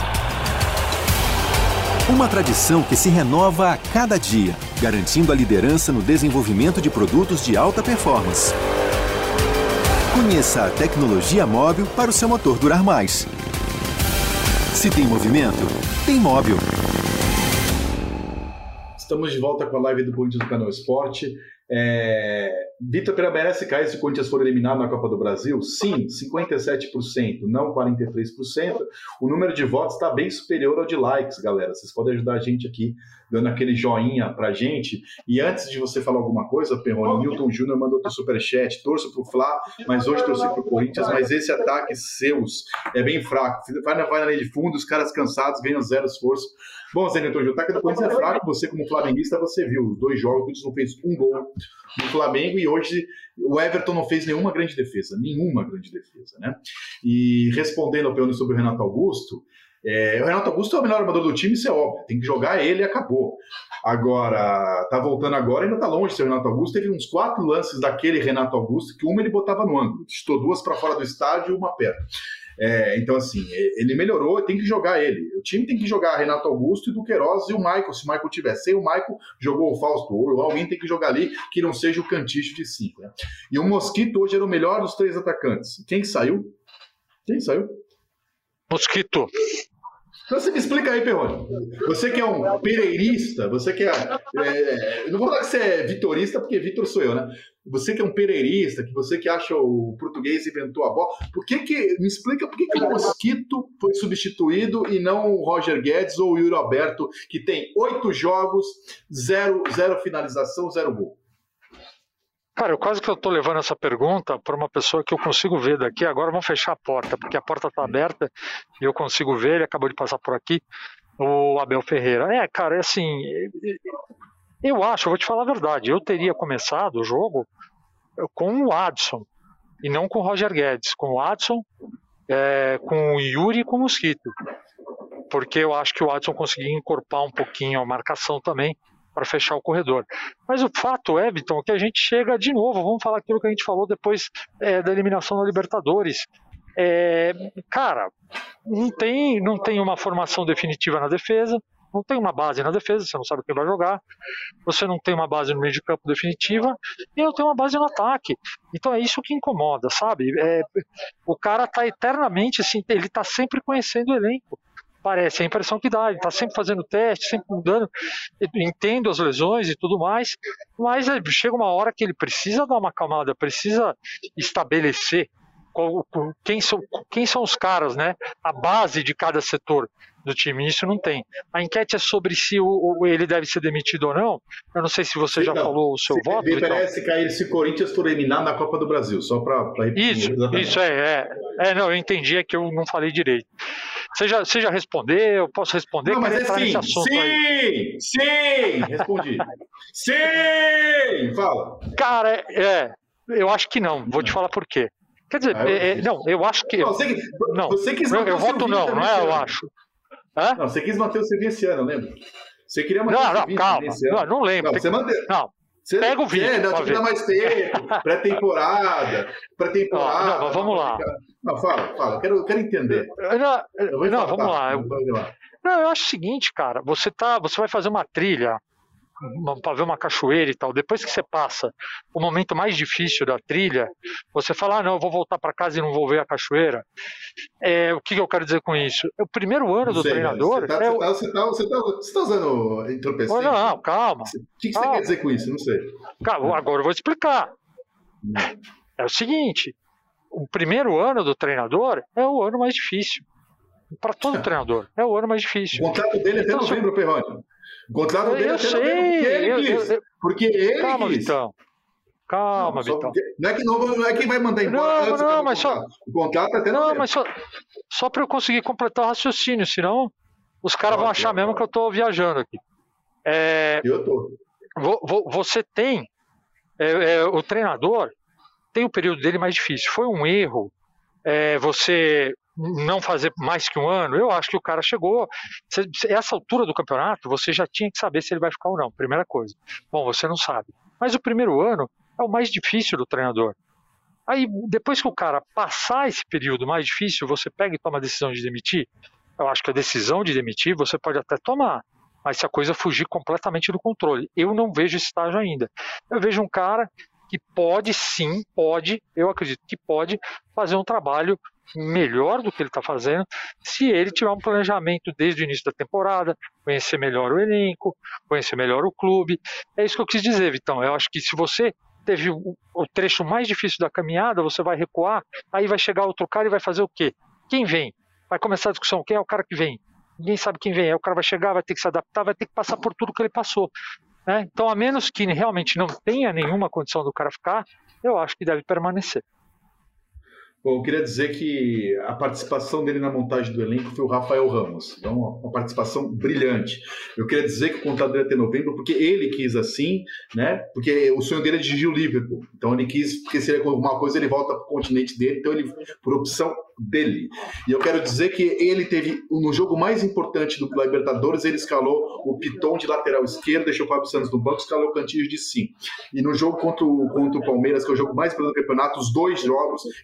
Uma tradição que se renova a cada dia, garantindo a liderança no desenvolvimento de produtos de alta performance. Conheça a tecnologia Mobil para o seu motor durar mais. Se tem movimento, tem Mobil. Estamos de volta com a live do Corinthians do Canal Esporte. É... Vitor Pereira merece cair se o Corinthians for eliminado na Copa do Brasil? Sim, cinquenta e sete por cento, não quarenta e três por cento. O número de votos está bem superior ao de likes, galera. Vocês podem ajudar a gente aqui, dando aquele joinha pra gente. E antes de você falar alguma coisa, Perrone, o Milton Júnior mandou outro superchat. Torço pro Fla, mas hoje torci pro Corinthians. Mas esse ataque seus é bem fraco. Vai na, vai na linha de fundo, os caras cansados ganham zero esforço. Bom, Zé Newton, o ataque do Corinthians é fraco. Você, como flamenguista, você viu os dois jogos. O Corinthians não fez um gol no Flamengo e hoje o Everton não fez nenhuma grande defesa. Nenhuma grande defesa, né? E respondendo ao Perrone sobre o Renato Augusto, é, o Renato Augusto é o melhor armador do time, isso é óbvio. Tem que jogar ele e acabou. Agora, tá voltando agora, ainda tá longe de ser o Renato Augusto. Teve uns quatro lances daquele Renato Augusto que uma ele botava no ângulo. Estou duas para fora do estádio e uma perto. É, então, assim, ele melhorou, tem que jogar ele. O time tem que jogar Renato Augusto e Duqueiroz e o Michael, se o Michael tiver. Sem o Michael, jogou o Fausto Ouro, alguém tem que jogar ali que não seja o Canticho de cinco. Né? E o Mosquito hoje era o melhor dos três atacantes. Quem saiu? Quem saiu? Mosquito. Então você me explica aí, Perrone. Você que é um pereirista, você que é, é... Eu não vou falar que você é vitorista, porque Vitor sou eu, né? Você que é um pereirista, que você que acha o português inventou a bola, por que que... Me explica por que que o Mosquito foi substituído e não o Roger Guedes ou o Yuri Alberto, que tem oito jogos, zero, zero finalização, zero gol. Cara, eu quase que eu tô levando essa pergunta para uma pessoa que eu consigo ver daqui. Agora vamos fechar a porta, porque a porta tá aberta e eu consigo ver, ele acabou de passar por aqui, o Abel Ferreira. É, cara, é assim, eu acho, eu vou te falar a verdade, eu teria começado o jogo com o Adson e não com o Roger Guedes, com o Adson, é, com o Yuri e com o Mosquito, porque eu acho que o Adson conseguia encorpar um pouquinho a marcação também, para fechar o corredor. Mas o fato é, Vitão, que a gente chega de novo, vamos falar aquilo que a gente falou depois é, da eliminação da Libertadores. É, cara, não tem, não tem uma formação definitiva na defesa, não tem uma base na defesa, você não sabe quem vai jogar, você não tem uma base no meio de campo definitiva e não tem uma base no ataque. Então é isso que incomoda, sabe? É, o cara tá eternamente, assim, ele tá sempre conhecendo o elenco. Parece, a impressão que dá, ele está sempre fazendo teste, sempre mudando, entendo as lesões e tudo mais, mas chega uma hora que ele precisa dar uma acalmada, precisa estabelecer qual, quem, são, quem são os caras, né? A base de cada setor do time, isso não tem. A enquete é sobre se o, o, ele deve ser demitido ou não, eu não sei se você já não, falou o seu se voto. Me parece cair se o Corinthians for eliminado na Copa do Brasil, só para repetir. Isso, exatamente. isso é, é, é, não, eu entendi, é que eu não falei direito. Você já, você já respondeu? Eu posso responder? Não, mas é sim, sim, aí. sim, respondi. Sim, fala. Cara, é, eu acho que não, vou te falar por quê. Quer dizer, ah, eu é, não, eu acho que... Não, você, não, você quis eu, eu voto não, não é eu acho. Hã? Não, você quis manter o Silvinho esse ano, lembra? Você queria manter não, o Silvinho não, calma, esse ano. Não, não lembro. Não, você manteve. Não. Você, pega o vídeo. É, dá, dá mais tempo, pré-temporada, pré-temporada. Não, não, vamos lá. Não, fala, fala, eu quero, eu quero entender. Não, não falar, vamos tá, lá. Eu, não, eu acho o seguinte, cara, você, tá, você vai fazer uma trilha para ver uma cachoeira e tal, depois que você passa o momento mais difícil da trilha, você fala, ah, não, eu vou voltar para casa e não vou ver a cachoeira. É, o que, que eu quero dizer com isso? O primeiro ano do sei, treinador... Você está é o... você tá, você tá, você tá usando entorpecente? Não, não, calma. O que, que calma. você quer dizer com isso? Não sei. Calma, agora eu vou explicar. É o seguinte, o primeiro ano do treinador é o ano mais difícil. Para todo treinador, é o ano mais difícil. O contrato dele é até então, novembro, Perrone. O contrato dele eu é até sei, novembro, porque ele eu, quis. Eu, eu, porque ele calma, quis. Vitão. Calma, não, Vitão. Porque, não, é que não, não é quem vai mandar embora. Não, antes não, mas só... O contrato é até Não, novembro. mas só, só para eu conseguir completar o raciocínio, senão os caras vão achar mesmo que eu tô viajando aqui. É, eu tô. Você tem... É, é, o treinador tem o período dele mais difícil. Foi um erro é, você... não fazer mais que um ano, eu acho que o cara chegou, você, essa altura do campeonato, você já tinha que saber se ele vai ficar ou não, primeira coisa. Bom, você não sabe. Mas o primeiro ano é o mais difícil do treinador. Aí, depois que o cara passar esse período mais difícil, você pega e toma a decisão de demitir, eu acho que a decisão de demitir você pode até tomar, mas se a coisa fugir completamente do controle. Eu não vejo esse estágio ainda. Eu vejo um cara que pode sim, pode, eu acredito que pode fazer um trabalho melhor do que ele está fazendo, se ele tiver um planejamento desde o início da temporada, conhecer melhor o elenco, conhecer melhor o clube. É isso que eu quis dizer, Vitão. Eu acho que se você teve o, o trecho mais difícil da caminhada, você vai recuar, aí vai chegar outro cara e vai fazer o quê? Quem vem? Vai começar a discussão, quem é o cara que vem? Ninguém sabe quem vem. Aí o cara vai chegar, vai ter que se adaptar, vai ter que passar por tudo que ele passou. Né? Então, a menos que realmente não tenha nenhuma condição do cara ficar, eu acho que deve permanecer. Bom, eu queria dizer que a participação dele na montagem do elenco foi o Rafael Ramos. Então, uma participação brilhante. Eu queria dizer que o contrato dele é até novembro, porque ele quis assim, né? Porque o sonho dele é dirigir o Liverpool. Então, ele quis, porque se ele alguma coisa, ele volta para o continente dele. Então, ele, por opção dele. E eu quero dizer que ele teve, no jogo mais importante do Libertadores, ele escalou o Piton de lateral esquerdo, deixou o Fábio Santos no banco, escalou o Cantillo de cinco. E no jogo contra o, contra o Palmeiras, que é o jogo mais importante do campeonato, os dois jogos, ele poupou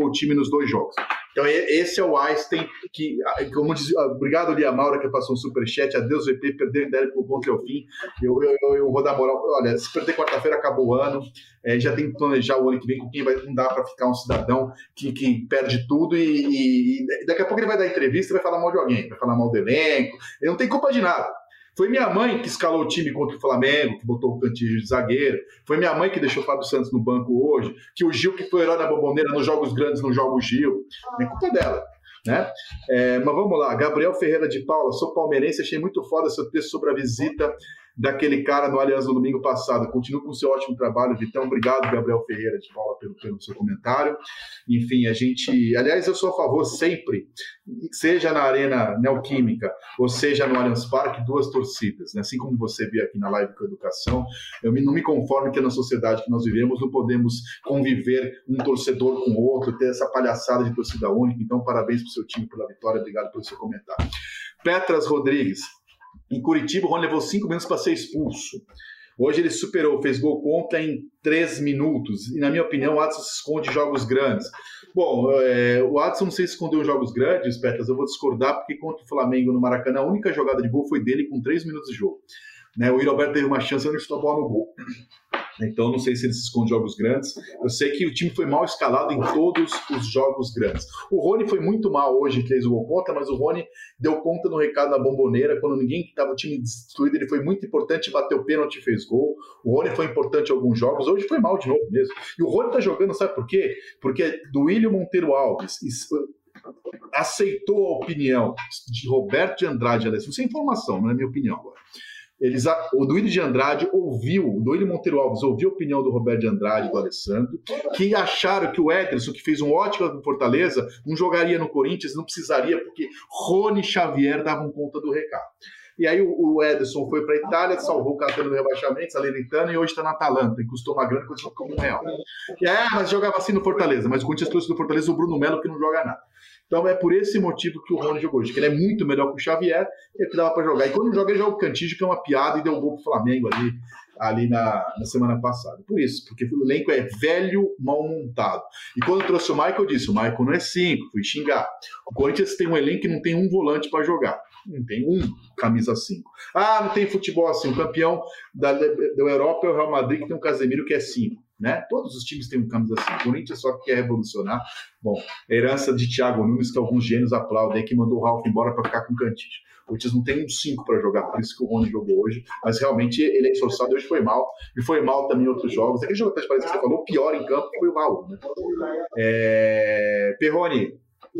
derrubou o time nos dois jogos. Então esse é o Einstein que, como diz, obrigado Lia Maura que passou um superchat, adeus V P, perder ideia por ponto ao fim, eu, eu, eu, eu vou dar moral, olha, se perder quarta-feira acabou o ano, é, já tem que planejar o ano que vem com quem vai, não dá para ficar um cidadão que, que perde tudo e, e, e daqui a pouco ele vai dar entrevista e vai falar mal de alguém, vai falar mal do elenco, ele não tem culpa de nada. Foi minha mãe que escalou o time contra o Flamengo, que botou o Cantillo de zagueiro. Foi minha mãe que deixou o Fábio Santos no banco hoje. Que o Gil, que foi herói da bomboneira nos jogos grandes, não joga o Gil. Não é culpa dela. Né? É, mas vamos lá. Gabriel Ferreira de Paula. Sou palmeirense. Achei muito foda seu texto sobre a visita daquele cara no Allianz no domingo passado. Continuo com o seu ótimo trabalho, Vitão. Obrigado, Gabriel Ferreira de Paula, pelo, pelo seu comentário. Enfim, a gente... Aliás, eu sou a favor sempre, seja na Arena Neoquímica ou seja no Allianz Parque, duas torcidas. Né? Assim como você viu aqui na live com a educação, eu não me conformo que na sociedade que nós vivemos não podemos conviver um torcedor com o outro, ter essa palhaçada de torcida única. Então, parabéns para o seu time pela vitória. Obrigado pelo seu comentário. Petras Rodrigues. Em Curitiba, o Rony levou cinco minutos para ser expulso. Hoje ele superou, fez gol contra em três minutos. E, na minha opinião, o Adson se esconde em jogos grandes. Bom, é, o Adson não sei se escondeu em jogos grandes, Petras, eu vou discordar, porque contra o Flamengo no Maracanã, a única jogada de gol foi dele com três minutos de jogo. Né, o Roberto teve uma chance, ele chutou a bola no gol. Então, não sei se ele se esconde em jogos grandes. Eu sei que o time foi mal escalado em todos os jogos grandes. O Rony foi muito mal hoje, que fez o gol contra, mas o Rony deu conta no recado na bomboneira. Quando ninguém estava o time destruído, ele foi muito importante, bateu o pênalti e fez gol. O Rony foi importante em alguns jogos. Hoje foi mal de novo mesmo. E o Rony está jogando, sabe por quê? Porque do William Monteiro Alves aceitou a opinião de Roberto de Andrade. Isso é informação, não é minha opinião agora. Eles, o Duílio de Andrade ouviu, o Duílio Monteiro Alves ouviu a opinião do Roberto de Andrade e do Alessandro, que acharam que o Ederson, que fez um ótimo no Fortaleza, não jogaria no Corinthians, não precisaria, porque Rony e Xavier davam conta do recado. E aí o, o Ederson foi para a Itália, salvou o Catano do rebaixamento, Salernitana, e hoje está na Atalanta, e custou uma grana, custou como um real. E aí, ah, mas jogava assim no Fortaleza, mas o Corinthians trouxe do Fortaleza o Bruno Melo, que não joga nada. Então é por esse motivo que o Rony jogou hoje, que ele é muito melhor que o Xavier, e que dava para jogar. E quando joga, ele joga o Cantillo, que é uma piada, e deu um gol pro Flamengo ali, ali na, na semana passada. Por isso, porque o elenco é velho, mal montado. E quando eu trouxe o Michael, eu disse, o Michael não é cinco, fui xingar. O Corinthians tem um elenco que não tem um volante para jogar. Não tem um camisa cinco. Ah, não tem futebol assim. O campeão da, da Europa é o Real Madrid, que tem um Casemiro que é cinco. Né? Todos os times têm um camisa assim. O Corinthians só quer revolucionar. Bom, herança de Thiago Nunes, que alguns gênios aplaudem, que mandou o Ralf embora para ficar com o Cantillo. O Corinthians não tem um cinco para jogar, por isso que o Rony jogou hoje. Mas realmente ele é esforçado. Hoje foi mal. E foi mal também em outros jogos. Aquele jogo que você falou, o pior em campo foi o Raul. Né? É... Perrone.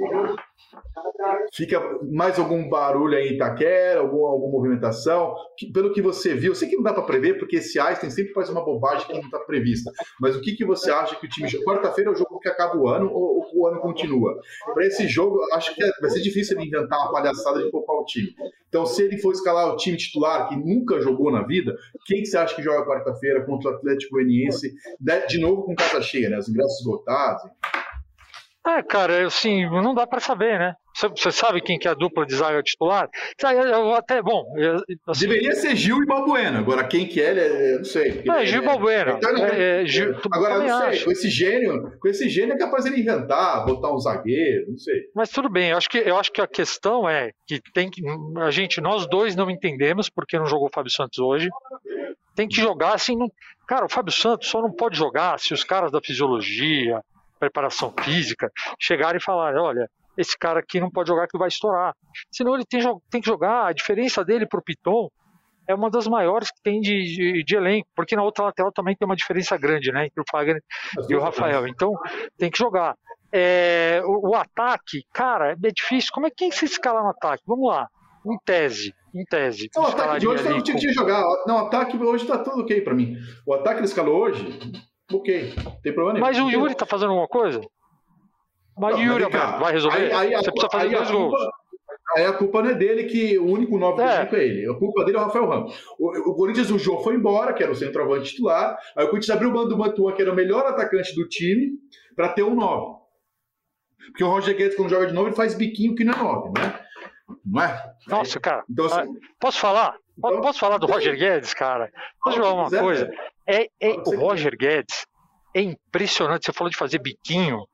Fica mais algum barulho aí em Itaquera, alguma, alguma movimentação? Que, pelo que você viu, eu sei que não dá para prever, porque esse Einstein sempre faz uma bobagem que não está prevista. Mas o que, que você acha que o time... Quarta-feira é o jogo que acaba o ano ou, ou o ano continua? Para esse jogo, acho que vai ser difícil ele inventar uma palhaçada de poupar o time. Então, se ele for escalar o time titular, que nunca jogou na vida, quem que você acha que joga quarta-feira contra o Atlético Goianiense? De novo com casa cheia, né? Os ingressos esgotados. É, cara, assim, não dá pra saber, né? Você sabe quem que é a dupla de zaga titular? Eu até, bom... Eu, assim, Deveria ser Gil e Balbuena. Agora, quem que é, eu não sei. É, Gil e Balbuena. É, é, Gil, agora, eu não sei, acho. com esse gênio, com esse gênio é capaz de ele inventar, botar um zagueiro, não sei. Mas tudo bem, eu acho que, eu acho que a questão é que tem que... A gente, nós dois não entendemos porque não jogou o Fábio Santos hoje. Tem que jogar, assim... Não, cara, o Fábio Santos só não pode jogar se os caras da fisiologia... preparação física, chegar e falar, olha, esse cara aqui não pode jogar que vai estourar. Senão ele tem, tem que jogar, a diferença dele pro Piton é uma das maiores que tem de, de, de elenco, porque na outra lateral também tem uma diferença grande, né, entre o Fagner e o Rafael, então tem que jogar. É, o, o ataque, cara, é difícil, como é que se escala no ataque? Vamos lá, em tese, em tese. Não, o ataque de hoje tá no time de jogar, não, o ataque hoje tá tudo ok pra mim. O ataque ele escalou hoje... Ok, não tem problema nenhum. Mas o Yuri tá fazendo alguma coisa? Mas o Yuri mas vai resolver? Aí, aí, Você precisa fazer dois gols. Aí a culpa não é dele, que o único nove é. que é ele. A culpa dele é o Rafael Ramos. O, o Corinthians, o Jô foi embora, que era o centroavante titular. Aí o Corinthians abriu o mando do Mantuan, que era o melhor atacante do time, para ter um nove. Porque o Roger Guedes, quando joga de novo, ele faz biquinho que não é nove, né? Não é? Nossa, cara. Então, assim, posso falar? Então, posso falar do Roger Guedes, cara? Posso falar uma coisa? É, é, o Roger Guedes é impressionante. Você falou de fazer biquinho.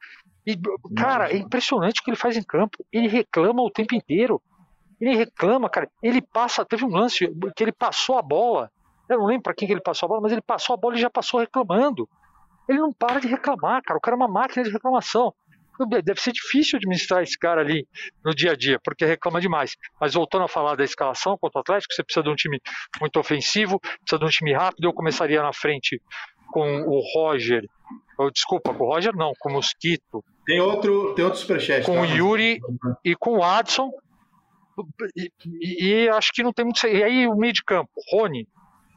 E, cara, é impressionante o que ele faz em campo. Ele reclama o tempo inteiro. Ele reclama, cara. Ele passa. Teve um lance que ele passou a bola. Eu não lembro pra quem que ele passou a bola, mas ele passou a bola e já passou reclamando. Ele não para de reclamar, cara. O cara é uma máquina de reclamação. Deve ser difícil administrar esse cara ali no dia a dia, porque reclama demais. Mas voltando a falar da escalação contra o Atlético, você precisa de um time muito ofensivo, precisa de um time rápido. Eu começaria na frente com o Roger. Oh, desculpa, com o Roger não, com o Mosquito. Tem outro, tem outro superchat. Com tá? o Yuri e com o Adson. E, e, e acho que não tem muito. E aí o meio de campo, Rony.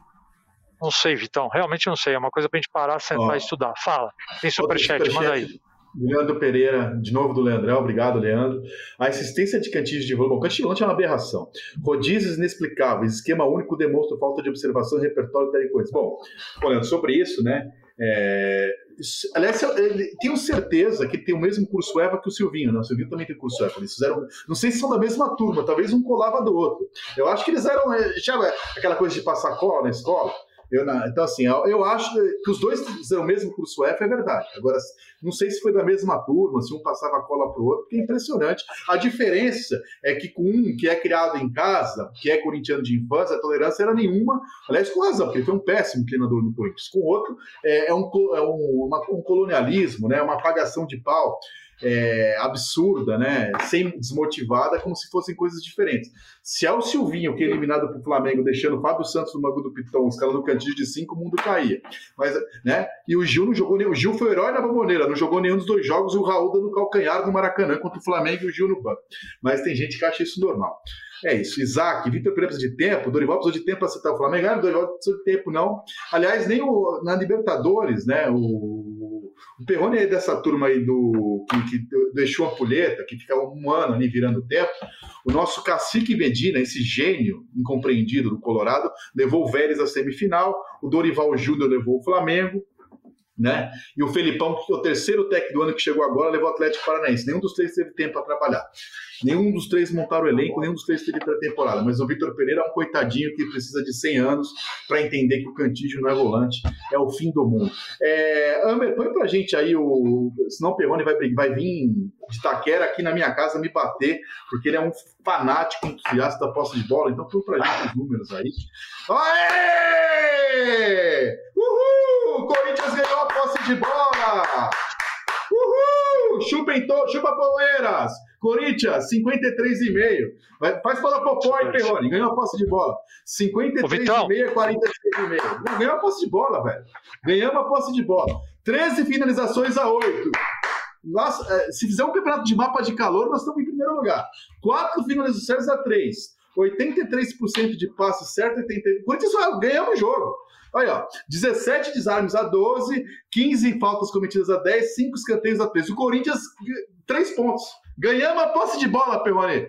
Não sei, Vitão, realmente não sei. É uma coisa pra gente parar, sentar oh. e estudar. Fala, tem superchat, super manda aí. Leandro Pereira, de novo do Leandrão, obrigado, Leandro. A existência de cantis de vôlei. Bom, cantis de volante é uma aberração. Rodízios inexplicáveis, esquema único demonstra falta de observação e repertório de coisas. Bom, Leandro, sobre isso, né? É... Aliás, eu tenho certeza que tem o mesmo curso EVA que o Silvinho, né? O Silvinho também tem curso EVA. Eles fizeram, não sei se são da mesma turma, talvez um colava do outro. Eu acho que eles eram, já aquela coisa de passar cola na escola. Eu, então, assim, eu, eu acho que os dois fizeram o mesmo curso F, é verdade. Agora, não sei se foi da mesma turma, se um passava a cola pro outro, porque é impressionante. A diferença é que com um que é criado em casa, que é corintiano de infância, a tolerância era nenhuma, aliás, com razão, porque ele foi um péssimo treinador do Corinthians. Com o outro, é, é, um, é um, uma, um colonialismo, né, uma apagação de pau. É, absurda, né? Sem desmotivada, como se fossem coisas diferentes. Se é o Silvinho que é eliminado pro Flamengo, deixando o Fábio Santos no Mango do Pitão, escalando o cantinho de cinco, o mundo caía. Mas, né? E o Gil não jogou nem. O Gil foi o herói na Bomboneira, não jogou nenhum dos dois jogos, e o Raul dando calcanhar no Maracanã contra o Flamengo e o Gil no banco. Mas tem gente que acha isso normal. É isso, Isaac, Vitor Pereira precisa de tempo, Dorival precisou de tempo para acertar o Flamengo, ah, Dorival precisou de tempo, não. Aliás, nem o, na Libertadores, né, o, o Perrone é dessa turma aí do, que, que deixou a Ampulheta, que fica um ano ali virando tempo, o nosso Cacique Medina, esse gênio incompreendido do Colorado, levou o Vélez à semifinal, o Dorival Júnior levou o Flamengo, né? E o Felipão, que é o terceiro técnico do ano que chegou agora, levou o Atlético Paranaense. Nenhum dos três teve tempo para trabalhar. Nenhum dos três montaram o elenco, nenhum dos três teve pré-temporada. Mas o Vitor Pereira é um coitadinho que precisa de cem anos para entender que o Cantígio não é volante, é o fim do mundo. É, Amer, põe pra gente aí o... Senão o Perrone vai, vai vir de Itaquera aqui na minha casa me bater, porque ele é um fanático entusiasta da posse de bola. Então põe pra gente os números aí. Aê! Uhul! O Corinthians ganhou a posse de bola! Uhul! Chupa, então, chupa Palmeiras! Corinthians, cinquenta e três vírgula cinco. Vai, faz para a Popó e Perrone. Ganhou a posse de bola. cinquenta e três vírgula cinco, quarenta e seis vírgula cinco. Ganhou a posse de bola, velho. Ganhamos a posse de bola. treze finalizações a oito. Nossa, se fizer um campeonato de mapa de calor, nós estamos em primeiro lugar. quatro finalizações a três. oitenta e três por cento de passe certo. oitenta por cento. Corinthians ganhamos o jogo. Olha, ó, dezessete desarmes a doze, quinze faltas cometidas a dez, cinco escanteios a treze. O Corinthians, três pontos. Ganhamos a posse de bola, Perrone.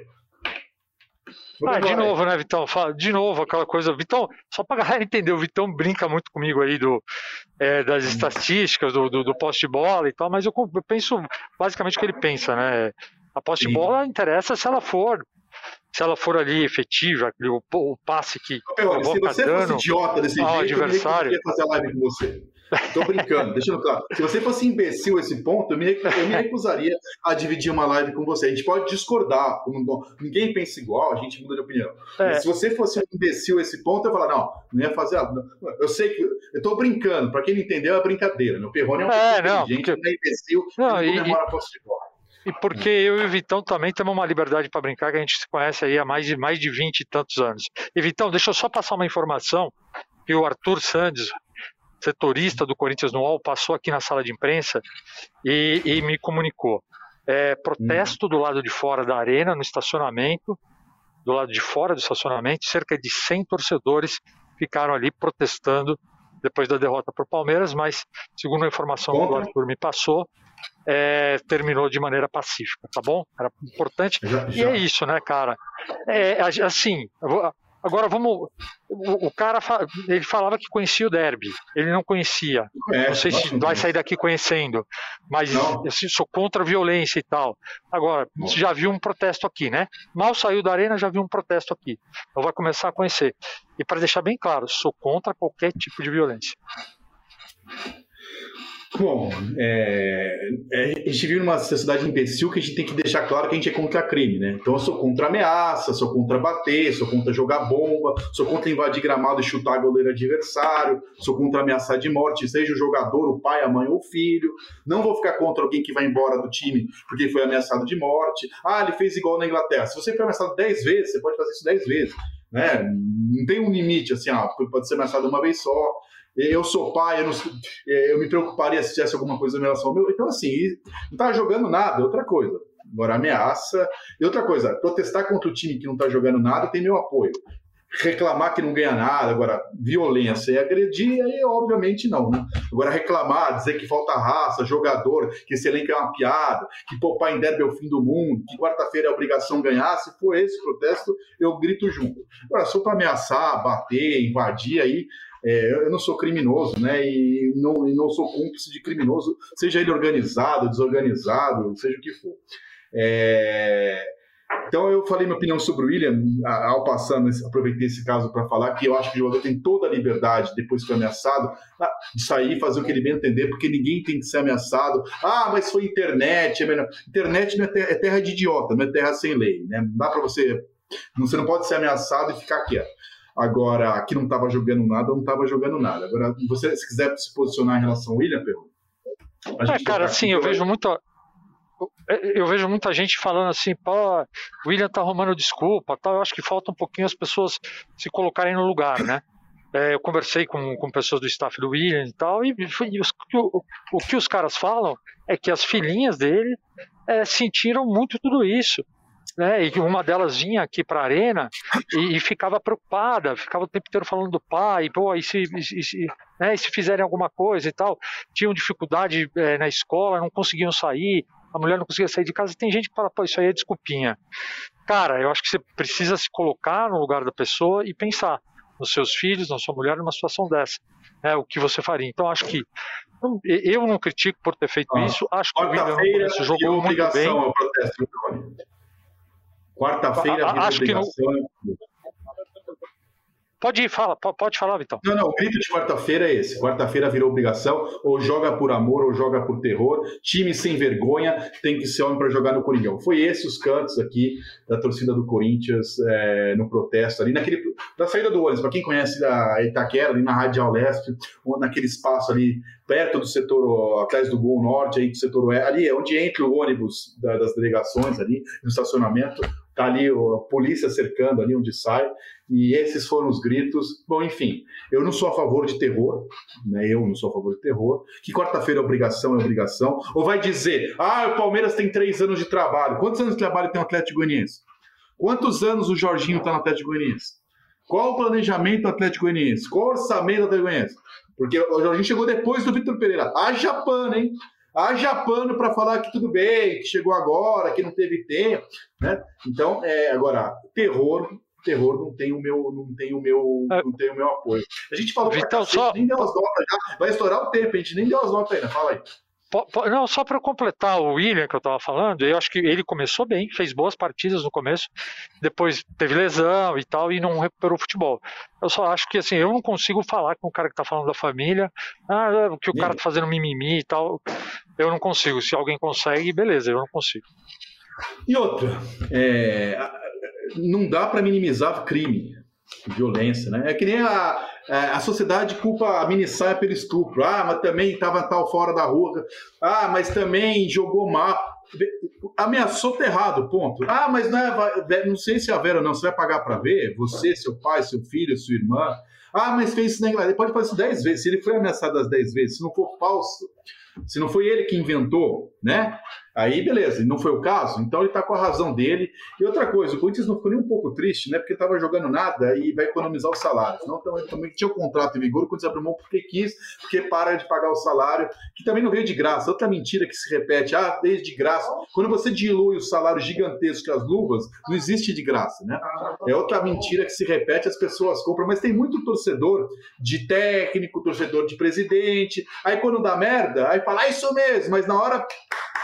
Ah, de novo, né, Vitão? De novo, aquela coisa. Vitão, só pra galera entender, o Vitão brinca muito comigo aí do, é, das estatísticas, do, do, do posse de bola e tal, mas eu, eu penso basicamente o que ele pensa, né? A posse de bola interessa se ela for. Se ela for ali efetiva, o, o passe que Perrone, se você fosse idiota desse jeito, adversário. eu ia fazer a live com você. Tô brincando, deixando claro. Se você fosse imbecil esse ponto, eu me, eu me recusaria a dividir uma live com você. A gente pode discordar, ninguém pensa igual, a gente muda de opinião. É. Mas se você fosse um imbecil esse ponto, eu ia falar, não, não ia fazer. Eu sei que. Eu tô brincando, pra quem não entendeu, é brincadeira. Meu Perrone é um é, pouco não, inteligente, porque... não é imbecil, não, e comemora a posse de bola. E porque eu e o Vitão também temos uma liberdade para brincar, que a gente se conhece aí há mais de, mais de vinte e tantos anos. E Vitão, deixa eu só passar uma informação, que o Arthur Sandes, setorista do Corinthians no U O L, passou aqui na sala de imprensa e, e me comunicou. É, protesto hum. do lado de fora da arena, no estacionamento, do lado de fora do estacionamento, cerca de cem torcedores ficaram ali protestando depois da derrota para o Palmeiras, mas segundo a informação Contra. que o Arthur me passou, É, terminou de maneira pacífica, tá bom? Era importante. Já, já. E é isso, né, cara? É, assim, agora vamos. O, o cara ele falava que conhecia o derby, ele não conhecia. É, não sei se vai sair daqui conhecendo, mas assim, sou contra a violência e tal. Agora, você já viu um protesto aqui, né? Mal saiu da arena, já viu um protesto aqui. Então vai começar a conhecer. E para deixar bem claro, sou contra qualquer tipo de violência. Bom, é, é, a gente vive numa sociedade imbecil que a gente tem que deixar claro que a gente é contra crime, né? Então eu sou contra ameaça, sou contra bater, sou contra jogar bomba, sou contra invadir gramado e chutar goleiro adversário, sou contra ameaçar de morte, seja o jogador, o pai, a mãe ou o filho. Não vou ficar contra alguém que vai embora do time porque foi ameaçado de morte. Ah, ele fez igual na Inglaterra. Se você foi ameaçado dez vezes, você pode fazer isso dez vezes, né? Não tem um limite, assim, ah, pode ser ameaçado uma vez só. Eu sou pai, eu, não, eu me preocuparia se tivesse alguma coisa em relação ao meu. Então, assim, não tá jogando nada, outra coisa. Agora, ameaça. E outra coisa, protestar contra o time que não tá jogando nada tem meu apoio. Reclamar que não ganha nada, agora, violência e agredir, aí obviamente não, né? Agora, reclamar, dizer que falta raça, jogador, que esse elenco é uma piada, que poupar em derby é o fim do mundo, que quarta-feira é obrigação ganhar, se for esse protesto, eu grito junto. Agora, só para ameaçar, bater, invadir, aí. É, eu não sou criminoso, né? E não, e não sou cúmplice de criminoso, seja ele organizado, desorganizado, seja o que for. É... Então eu falei minha opinião sobre o William, ao passar, aproveitei esse caso para falar que eu acho que o jogador tem toda a liberdade, depois que foi ameaçado, de sair e fazer o que ele bem entender, porque ninguém tem que ser ameaçado. Ah, mas foi internet, é melhor. Internet não é, terra, é terra de idiota, não é terra sem lei, né? Não dá para você... Você não pode ser ameaçado e ficar quieto. Agora, aqui não estava jogando nada, não estava jogando nada. Agora, você, se quiser se posicionar em relação ao William, Perro. É, cara, assim, eu vejo muita, eu vejo muita gente falando assim, pô, o William tá arrumando desculpa, tal. Eu acho que falta um pouquinho as pessoas se colocarem no lugar, né? É, eu conversei com, com pessoas do staff do William e tal, e, e os, o, o que os caras falam é que as filhinhas dele é, sentiram muito tudo isso. Né, e uma delas vinha aqui para a arena e, e ficava preocupada, ficava o tempo inteiro falando do pai, pô, e se, e, se, né, e se fizerem alguma coisa e tal, tinham dificuldade é, na escola, não conseguiam sair, a mulher não conseguia sair de casa, e tem gente que fala, pô, isso aí é desculpinha. Cara, eu acho que você precisa se colocar no lugar da pessoa e pensar nos seus filhos, na sua mulher, numa situação dessa, né, o que você faria. Então, acho que eu não critico por ter feito ah, isso, acho que o William jogou muito bem. Ao protesto, Quarta-feira, a, acho que não... Pode ir, fala, pode falar, Vitão. Não, não, o grito de quarta-feira é esse. Quarta-feira virou obrigação, ou joga por amor, ou joga por terror. Time sem vergonha tem que ser homem para jogar no Coringão. Foi esse os cantos aqui da torcida do Corinthians é, no protesto ali, naquele, da saída do ônibus. Para quem conhece a Itaquera, ali na Radial Leste, ou naquele espaço ali, perto do setor, atrás do Gol Norte, aí do setor oeste, ali é onde entra o ônibus da, das delegações ali, no estacionamento. Tá ali a polícia cercando ali onde sai, e esses foram os gritos. Bom, enfim, eu não sou a favor de terror, né? Eu não sou a favor de terror. Que quarta-feira é obrigação, é obrigação. Ou vai dizer, ah, o Palmeiras tem três anos de trabalho. Quantos anos de trabalho tem o Atlético Goianiense? Quantos anos o Jorginho está no Atlético Goianiense? Qual o planejamento do Atlético Goianiense? Qual o orçamento do Atlético Goianiense? Porque o Jorginho chegou depois do Vitor Pereira. Haja pano, hein? Haja pano para falar que tudo bem, que chegou agora, que não teve tempo, né? Então, é, agora, terror, terror não tem o meu, não tem o meu, não tem o meu apoio. A gente falou Vitão, cacete, só... nem deu as notas já, vai estourar o tempo, a gente nem deu as notas ainda, fala aí. Não, só para completar o William que eu estava falando, eu acho que ele começou bem, fez boas partidas no começo, depois teve lesão e tal, e não recuperou o futebol. Eu só acho que assim, eu não consigo falar com o cara que está falando da família, ah, que o cara está fazendo mimimi e tal, eu não consigo. Se alguém consegue, beleza, eu não consigo. E outra, é, não dá para minimizar crime, violência, né? É que nem a, a sociedade culpa a minissaia pelo estupro. Ah, mas também estava tal fora da rua. Ah, mas também jogou mal. Ameaçou tá errado, ponto. Ah, mas não, é, não sei se é a Vera ou não. Você vai pagar para ver? Você, seu pai, seu filho, sua irmã. Ah, mas fez isso na Inglaterra. Ele pode fazer isso dez vezes. Se ele foi ameaçado das dez vezes, se não for falso, se não foi ele que inventou, né? Aí, beleza, não foi o caso, então ele tá com a razão dele. E outra coisa, o Corinthians não ficou nem um pouco triste, né? Porque tava jogando nada e vai economizar o salário. Então, também tinha o contrato em vigor, o Corinthians abriu mão porque quis, porque para de pagar o salário, que também não veio de graça. Outra mentira que se repete, ah, desde de graça. Quando você dilui o salário gigantesco que as luvas, não existe de graça, né? É outra mentira que se repete, as pessoas compram, mas tem muito torcedor de técnico, torcedor de presidente, aí quando dá merda, aí fala, ah, isso mesmo, mas na hora...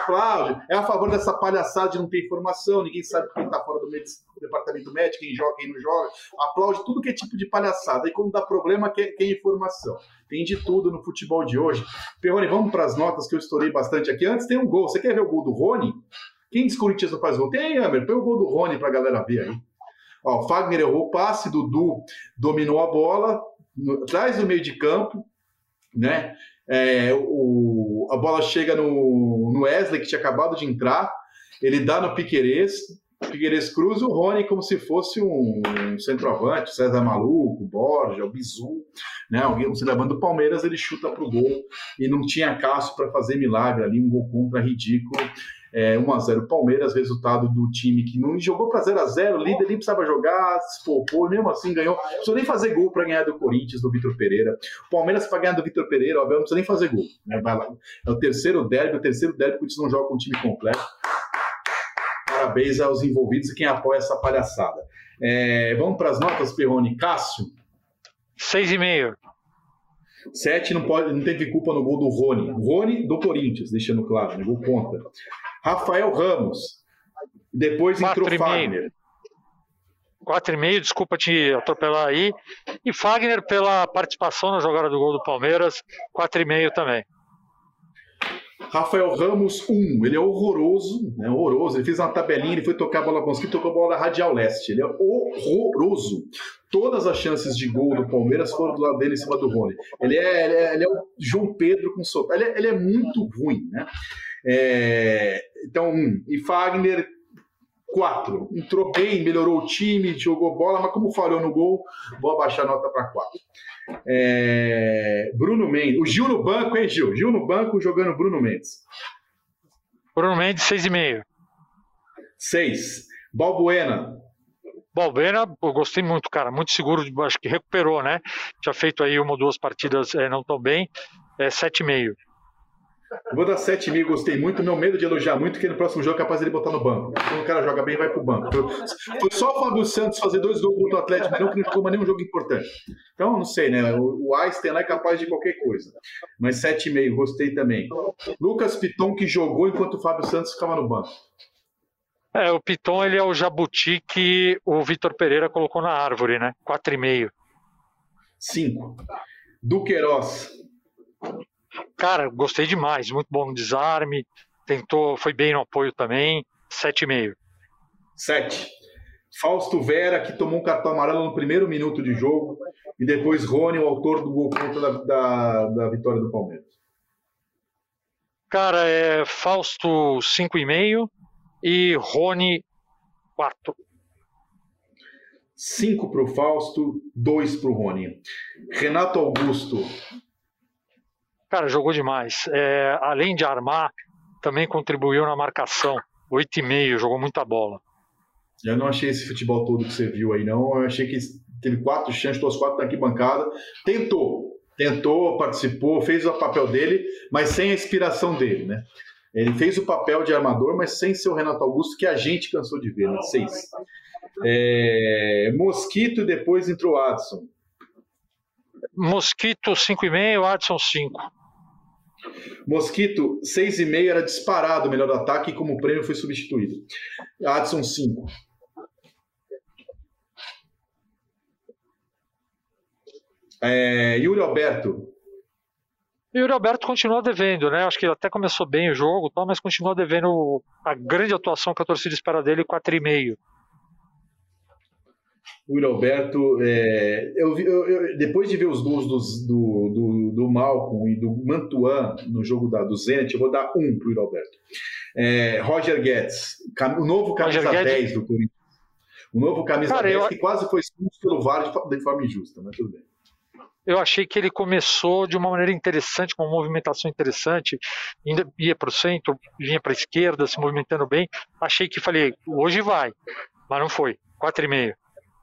aplaude, é a favor dessa palhaçada de não ter informação, ninguém sabe quem está fora do, med... do departamento médico, quem joga, quem não joga, aplaude tudo que é tipo de palhaçada, e quando dá problema, quer, quer informação. Tem de tudo no futebol de hoje. Perrone, vamos para as notas que eu estourei bastante aqui. Antes tem um gol, você quer ver o gol do Rony? Quem diz que o Corinthians não faz gol? Tem aí, Amer, põe o gol do Rony para a galera ver aí. Ó, Fagner errou o passe, Dudu dominou a bola, no, atrás do meio de campo, né? É, o, a bola chega no, no Wesley, que tinha acabado de entrar, ele dá no Piquerez, Piquerez cruza o Rony como se fosse um, um centroavante, César Maluco, Borja, o Bizu, né? Alguém, um centroavante do Palmeiras, ele chuta pro gol e não tinha Cássio para fazer milagre ali, um gol contra ridículo. É, um a zero Palmeiras, resultado do time que não jogou para zero a zero, líder nem precisava jogar, se poupou, mesmo assim ganhou. Não precisou nem fazer gol para ganhar do Corinthians, do Vitor Pereira. O Palmeiras, para ganhar do Vitor Pereira, ó, não precisa nem fazer gol. Né? Vai lá. É o terceiro derby, o terceiro derby que o Corinthians não joga com o time completo. Parabéns aos envolvidos e quem apoia essa palhaçada. É, vamos para as notas, Perrone. Cássio? Seis e meio. Sete, não, pode, não teve culpa no gol do Rony. Rony do Corinthians, deixando claro, né? Gol contra. Rafael Ramos. Depois entrou Fagner. quatro e meio, desculpa te atropelar aí. E Fagner, pela participação na jogada do gol do Palmeiras, quatro e meio também. Rafael Ramos, um. Ele é horroroso, né? Horroroso. Ele fez uma tabelinha, ele foi tocar a bola com os que tocou a bola radial leste. Ele é horroroso. Todas as chances de gol do Palmeiras foram do lado dele em cima do Rony. Ele é, ele é, ele é o João Pedro com sopa. Ele, é, ele é muito ruim, né? É, então, um. E Fagner, quatro. Entrou bem, melhorou o time, jogou bola, mas como falhou no gol, vou abaixar a nota para quatro. É, Bruno Mendes. O Gil no banco, hein, Gil? Gil no banco jogando Bruno Mendes. Bruno Mendes, seis e meio. seis. Balbuena. Balbuena, eu gostei muito, cara. Muito seguro, acho que recuperou, né? Tinha feito aí uma ou duas partidas é, não tão bem. É, sete e meio. Vou dar sete e meio, gostei muito. Meu medo de elogiar muito, que no próximo jogo é capaz de ele botar no banco. Quando o cara joga bem, vai pro banco. Foi só o Fábio Santos fazer dois gols contra o Atlético, mas não que não jogou mais nenhum jogo importante. Então, não sei, né? O Einstein lá é capaz de qualquer coisa. Mas sete e meio, gostei também. Lucas Piton, que jogou enquanto o Fábio Santos ficava no banco. É, o Piton, ele é o jabuti que o Vitor Pereira colocou na árvore, né? quatro e meio. cinco. Duqueiroz. Cara, gostei demais, muito bom no desarme, tentou, foi bem no apoio também, sete e meio. sete. Fausto Vera, que tomou um cartão amarelo no primeiro minuto de jogo, e depois Rony, o autor do gol contra da, da, da vitória do Palmeiras. Cara, é Fausto cinco e meio e Rony quatro. cinco para o Fausto, dois para o Rony. Renato Augusto. Cara, jogou demais. É, além de armar, também contribuiu na marcação. oito e meio, jogou muita bola. Eu não achei esse futebol todo que você viu aí, não. Eu achei que teve quatro chances, todos quatro na arquibancada. Tentou, tentou, participou, fez o papel dele, mas sem a inspiração dele, né? Ele fez o papel de armador, mas sem ser o Renato Augusto, que a gente cansou de ver, né? Seis. É, Mosquito e depois entrou Adson. Mosquito cinco e meio, Adson cinco. Mosquito, seis e meio, era disparado o melhor ataque e como prêmio foi substituído. Adson, cinco. É, Yuri Alberto. Yuri Alberto continua devendo, né? Acho que ele até começou bem o jogo, mas continua devendo a grande atuação que a torcida espera dele, quatro e meio. Yuri Alberto, é, eu, eu, eu, depois de ver os gols dos, do, do, do Malcom e do Mantuan no jogo da, do Zenit, eu vou dar um para o Yuri Alberto. É, Roger Guedes, o novo camisa dez do Corinthians. O novo camisa Cara, dez eu... que quase foi expulso pelo V A R de, de forma injusta, mas tudo bem. Eu achei que ele começou de uma maneira interessante, com uma movimentação interessante, ia para o centro, vinha para a esquerda, se movimentando bem. Achei que falei, hoje vai, mas não foi, quatro e meio.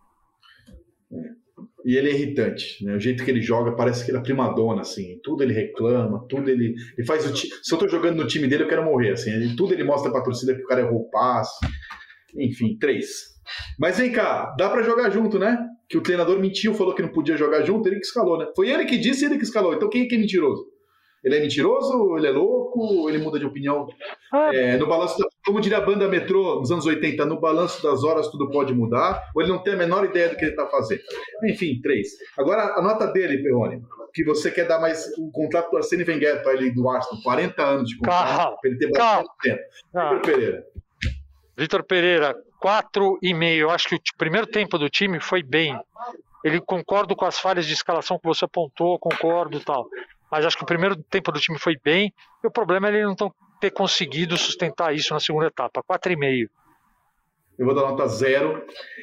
E ele é irritante, né? O jeito que ele joga parece que ele é primadona, assim. Tudo ele reclama, tudo ele, ele faz o ti... Se eu tô jogando no time dele, eu quero morrer, assim. Ele, tudo ele mostra pra torcida que o cara errou o passe. Enfim, três. Mas vem cá, dá pra jogar junto, né? Que o treinador mentiu, falou que não podia jogar junto, ele que escalou, né? Foi ele que disse e ele que escalou. Então quem é que é mentiroso? Ele é mentiroso? Ele é louco? Ele muda de opinião? Ah. É, no balanço, da, como diria a banda Metrô nos anos oitenta, no balanço das horas tudo pode mudar, ou ele não tem a menor ideia do que ele está fazendo. Enfim, três. Agora, a nota dele, Perrone, que você quer dar mais o contrato do Arsene Wenger para ele do Arsenal, quarenta anos de contrato, para ele ter bastante tempo. Ah. Vitor Pereira. Vitor Pereira, quatro e meio. Eu acho que o primeiro tempo do time foi bem. Ele concordo com as falhas de escalação que você apontou, concordo e tal. Mas acho que o primeiro tempo do time foi bem, e o problema é ele não ter conseguido sustentar isso na segunda etapa. quatro e meio. Eu vou dar nota zero,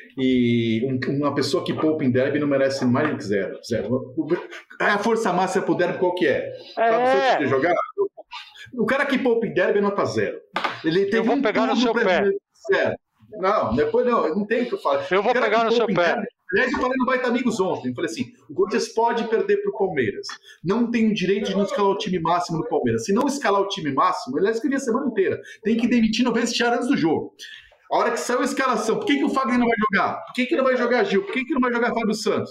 e uma pessoa que poupa em derby não merece mais do que zero. zero. A força máxima pro derby qual que é? É. Você jogar? O cara que poupa em derby é nota zero. Ele tem eu vou um pegar no seu pé. Zero. Não, depois não, não tem o que eu falar. Eu vou pegar no seu pé. Derby, aliás, eu falei no Baita Amigos ontem, eu falei assim, o Corinthians pode perder para o Palmeiras, não tem o direito de não escalar o time máximo do Palmeiras. Se não escalar o time máximo, ele escrevia a semana inteira, tem que demitir no vestiário antes do jogo. A hora que saiu a escalação, por que, que o Fagner não vai jogar? Por que, que não vai jogar Gil? Por que, que não vai jogar Fábio Santos?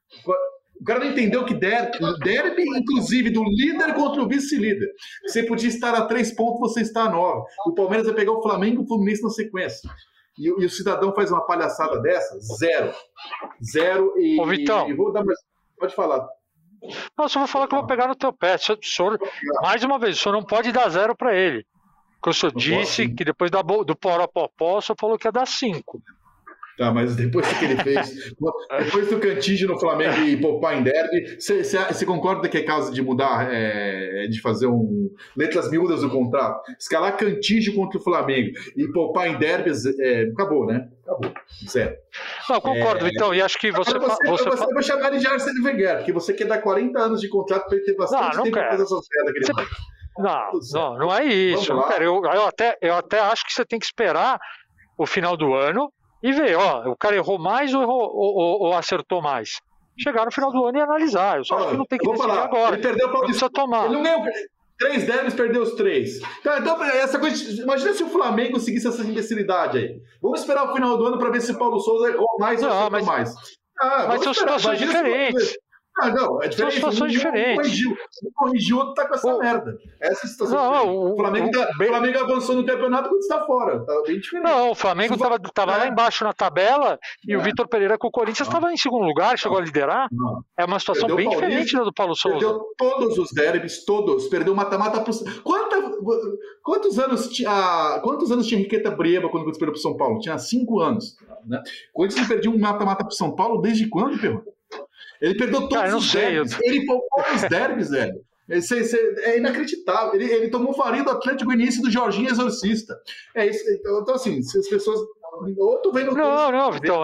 O cara não entendeu que derby, derby, inclusive, do líder contra o vice-líder. Você podia estar a três pontos, você está a nove. O Palmeiras vai pegar o Flamengo e o Fluminense na sequência. E, e o cidadão faz uma palhaçada dessa? Zero. Zero e... Ô, Vitão. E vou dar mais... Pode falar. Não, só vou falar que eu vou pegar no teu pé. O senhor, mais uma vez, o senhor não pode dar zero para ele. Porque o senhor não disse posso, que depois da, do Poropopó, o senhor falou que ia dar cinco. Tá, mas depois que ele fez, depois do Cantígio no Flamengo e poupar em derby, você concorda que é causa de mudar, é, de fazer um letras miúdas do contrato? Escalar Cantígio contra o Flamengo e poupar em derby, é, acabou, né? Acabou. Zero. Não, concordo, é, então, e acho que você... você, você, você fa... Eu vou chamar ele de Arsene Wenger, porque você quer dar quarenta anos de contrato para ele ter bastante não, não tempo para fazer essas merdas. Você... Não, não, não é isso. Não quero. Eu, eu, até, eu até acho que você tem que esperar o final do ano e ver, ó, o cara errou mais ou, errou, ou, ou, ou acertou mais. Chegar no final do ano e analisar. Eu só acho que não tem que decidir falar. agora. Ele perdeu não precisa tomar. Ele não ganhou três derbys, perdeu os três. Então, então, essa coisa, imagina se o Flamengo seguisse essa imbecilidade aí. Vamos esperar o final do ano para ver se o Paulo Souza errou mais ou acertou mas, mais. Ah, mas são esperar. situações imagina diferentes. Ah, não, é diferente. São situações um diferentes. Corrigiu, um corrigiu, outro tá com essa o... merda. Essa situação. Não, o, o, Flamengo tá, o bem... Flamengo avançou no campeonato quando está fora. Tá bem diferente. Não, o Flamengo estava tava é. lá embaixo na tabela e é. o Vitor Pereira com o Corinthians estava em segundo lugar, chegou não. a liderar. Não. É uma situação perdeu bem Paulista, diferente da do Paulo Souza. Perdeu todos os derbys, todos. Perdeu mata-mata pro... Quanta, quantos anos tinha quantos anos tinha Henriqueta Brieba quando perdeu pro São Paulo? Tinha cinco anos. Né? O Corinthians perdeu um mata-mata pro São Paulo desde quando, Pedro? Ele perdeu todos Cara, os derbys. Eu... Ele poupou os derbys, velho. Esse, esse, é inacreditável. Ele, ele tomou farinha do Atlético Goianiense do Jorginho Exorcista. É isso. Então, então assim, se as pessoas... Outro vendo não, não, Vitão.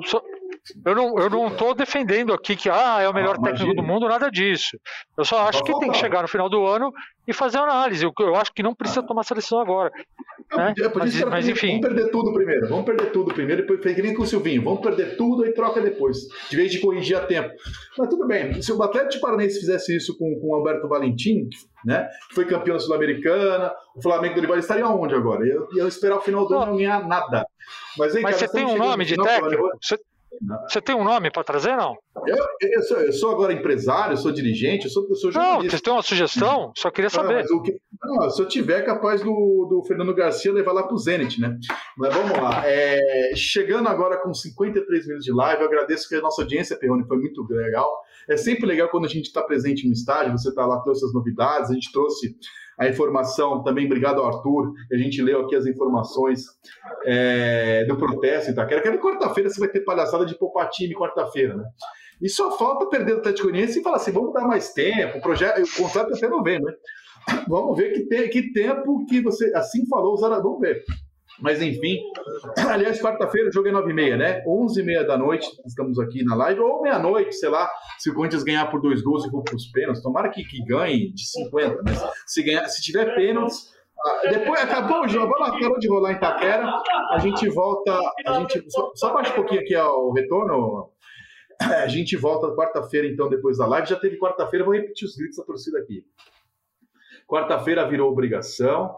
Eu não, eu não tô defendendo aqui que ah, é o melhor ah, técnico do mundo, nada disso. Eu só acho Vai que faltar. tem que chegar no final do ano e fazer a análise. Eu, eu acho que não precisa tomar seleção agora. Né? Eu, mas, mas enfim. Vamos perder tudo primeiro. Vamos perder tudo primeiro. Depois que nem com o Silvinho. Vamos perder tudo e troca depois. De vez de corrigir a tempo. Mas tudo bem. Se o Atlético Paranaense fizesse isso com, com o Alberto Valentim, né, que foi campeão Sul-Americana, o Flamengo do Rival estaria onde agora? Eu ia esperar o final do ano não ganhar nada. Mas, aí, mas cara, você tem um nome de técnico? Você... Você tem um nome para trazer, não? Eu, eu, sou, eu sou agora empresário, eu sou dirigente, eu sou, eu sou jornalista. Não, você tem uma sugestão? Só queria saber. Não, que, não, se eu tiver, capaz do, do Fernando Garcia levar lá para o Zenit, né? Mas vamos lá. É, chegando agora com cinquenta e três minutos de live, eu agradeço que a nossa audiência, Perrone, foi muito legal. É sempre legal quando a gente está presente no estádio, você está lá, trouxe as novidades, a gente trouxe a informação, também obrigado ao Arthur, a gente leu aqui as informações é, do protesto em Itaquera, que era quarta-feira você vai ter palhaçada de poupar time quarta-feira, né? E só falta perder o Atlético Goianiense e falar assim, vamos dar mais tempo, o projeto, o contrato até novembro, né? Vamos ver que, te, que tempo que você, assim falou, vamos ver. Mas enfim, aliás, quarta-feira o jogo é nove e meia, né? onze e meia da noite, estamos aqui na live, ou meia-noite, sei lá, se o Corinthians ganhar por dois gols e for para os pênaltis, tomara que, que ganhe de cinquenta, né? Se, ganhar, se tiver pênaltis, depois acabou o jogo, lá, parou de rolar em Itaquera, a gente volta, a gente, só, só baixa um pouquinho aqui ó, o retorno, a gente volta quarta-feira então depois da live, já teve quarta-feira, vou repetir os gritos da torcida aqui. Quarta-feira virou obrigação,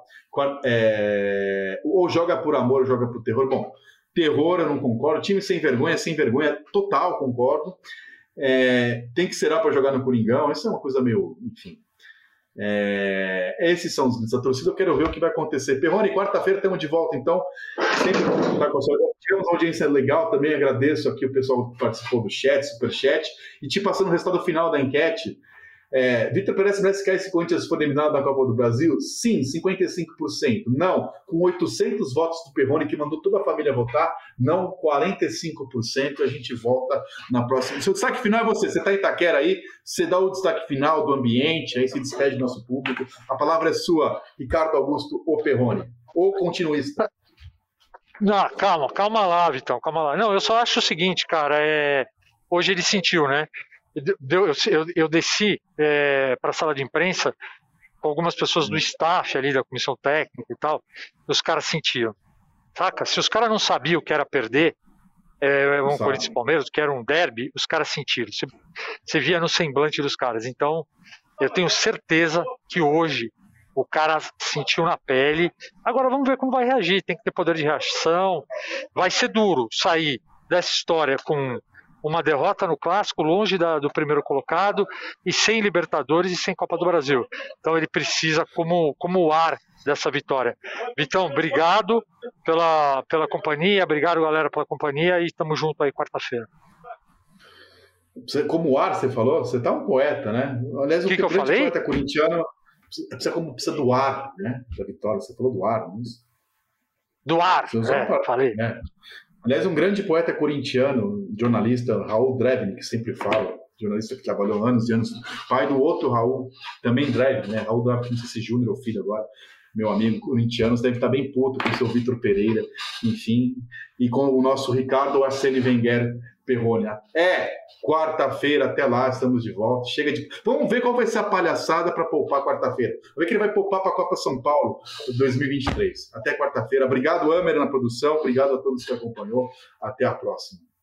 é, ou joga por amor ou joga por terror. Bom, terror eu não concordo, time sem vergonha, sem vergonha total, concordo. É, tem que ser para jogar no Coringão, isso é uma coisa meio, enfim. É, esses são os gritos da torcida. Eu quero ver o que vai acontecer. Perrone, quarta-feira estamos de volta, então. Sempre vamos contar com a sua. Tivemos uma audiência legal também. Agradeço aqui o pessoal que participou do chat, superchat. E te passando o resultado final da enquete. É, Vitor Pereira merece cair se o Corinthians for eliminado da Copa do Brasil? Sim, cinquenta e cinco por cento. Não, com oitocentos votos do Perrone, que mandou toda a família votar. Não, quarenta e cinco por cento. A gente volta na próxima. Seu destaque final é você. Você está em Itaquera aí, você dá o destaque final do ambiente, aí se despede do nosso público. A palavra é sua, Ricardo Augusto, o Perrone. Ou continuista. Não, calma, calma lá, Vitão, calma lá. Não, eu só acho o seguinte, cara, é... hoje ele sentiu, né? Eu, eu, eu desci é, para a sala de imprensa com algumas pessoas do staff ali da comissão técnica e tal, e os caras sentiam, saca? Se os caras não sabiam o que era perder, é, um Corinthians e Palmeiras, que era um derby, os caras sentiram. Você, você via no semblante dos caras. Então, eu tenho certeza que hoje o cara sentiu na pele. Agora vamos ver como vai reagir. Tem que ter poder de reação. Vai ser duro sair dessa história com uma derrota no Clássico, longe da, do primeiro colocado, e sem Libertadores e sem Copa do Brasil. Então ele precisa como, como o ar dessa vitória. Vitão, obrigado pela, pela companhia, obrigado galera pela companhia, e estamos juntos aí quarta-feira. Você, como o ar, você falou? Você tá um poeta, né? Aliás, o que, que eu falei? Poeta corintiano precisa, como, precisa do ar, né? Da vitória. Você falou do ar, não é isso? Do ar, é, pra, falei. Né? Aliás, um grande poeta corintiano, jornalista, Raul Drevin, que sempre fala, jornalista que trabalhou anos e anos, pai do outro Raul, também Drevin, né? Raul Drevin, não sei se Júnior ou filho agora, meu amigo corintiano, deve estar bem puto com o seu Vitor Pereira, enfim, e com o nosso Ricardo Arsene Wenger Perrone. É, quarta-feira, até lá, estamos de volta. Chega de. Vamos ver qual vai ser a palhaçada para poupar quarta-feira. Vamos ver que ele vai poupar para a Copa São Paulo dois mil e vinte e três. Até quarta-feira. Obrigado, Amer, na produção. Obrigado a todos que acompanhou. Até a próxima.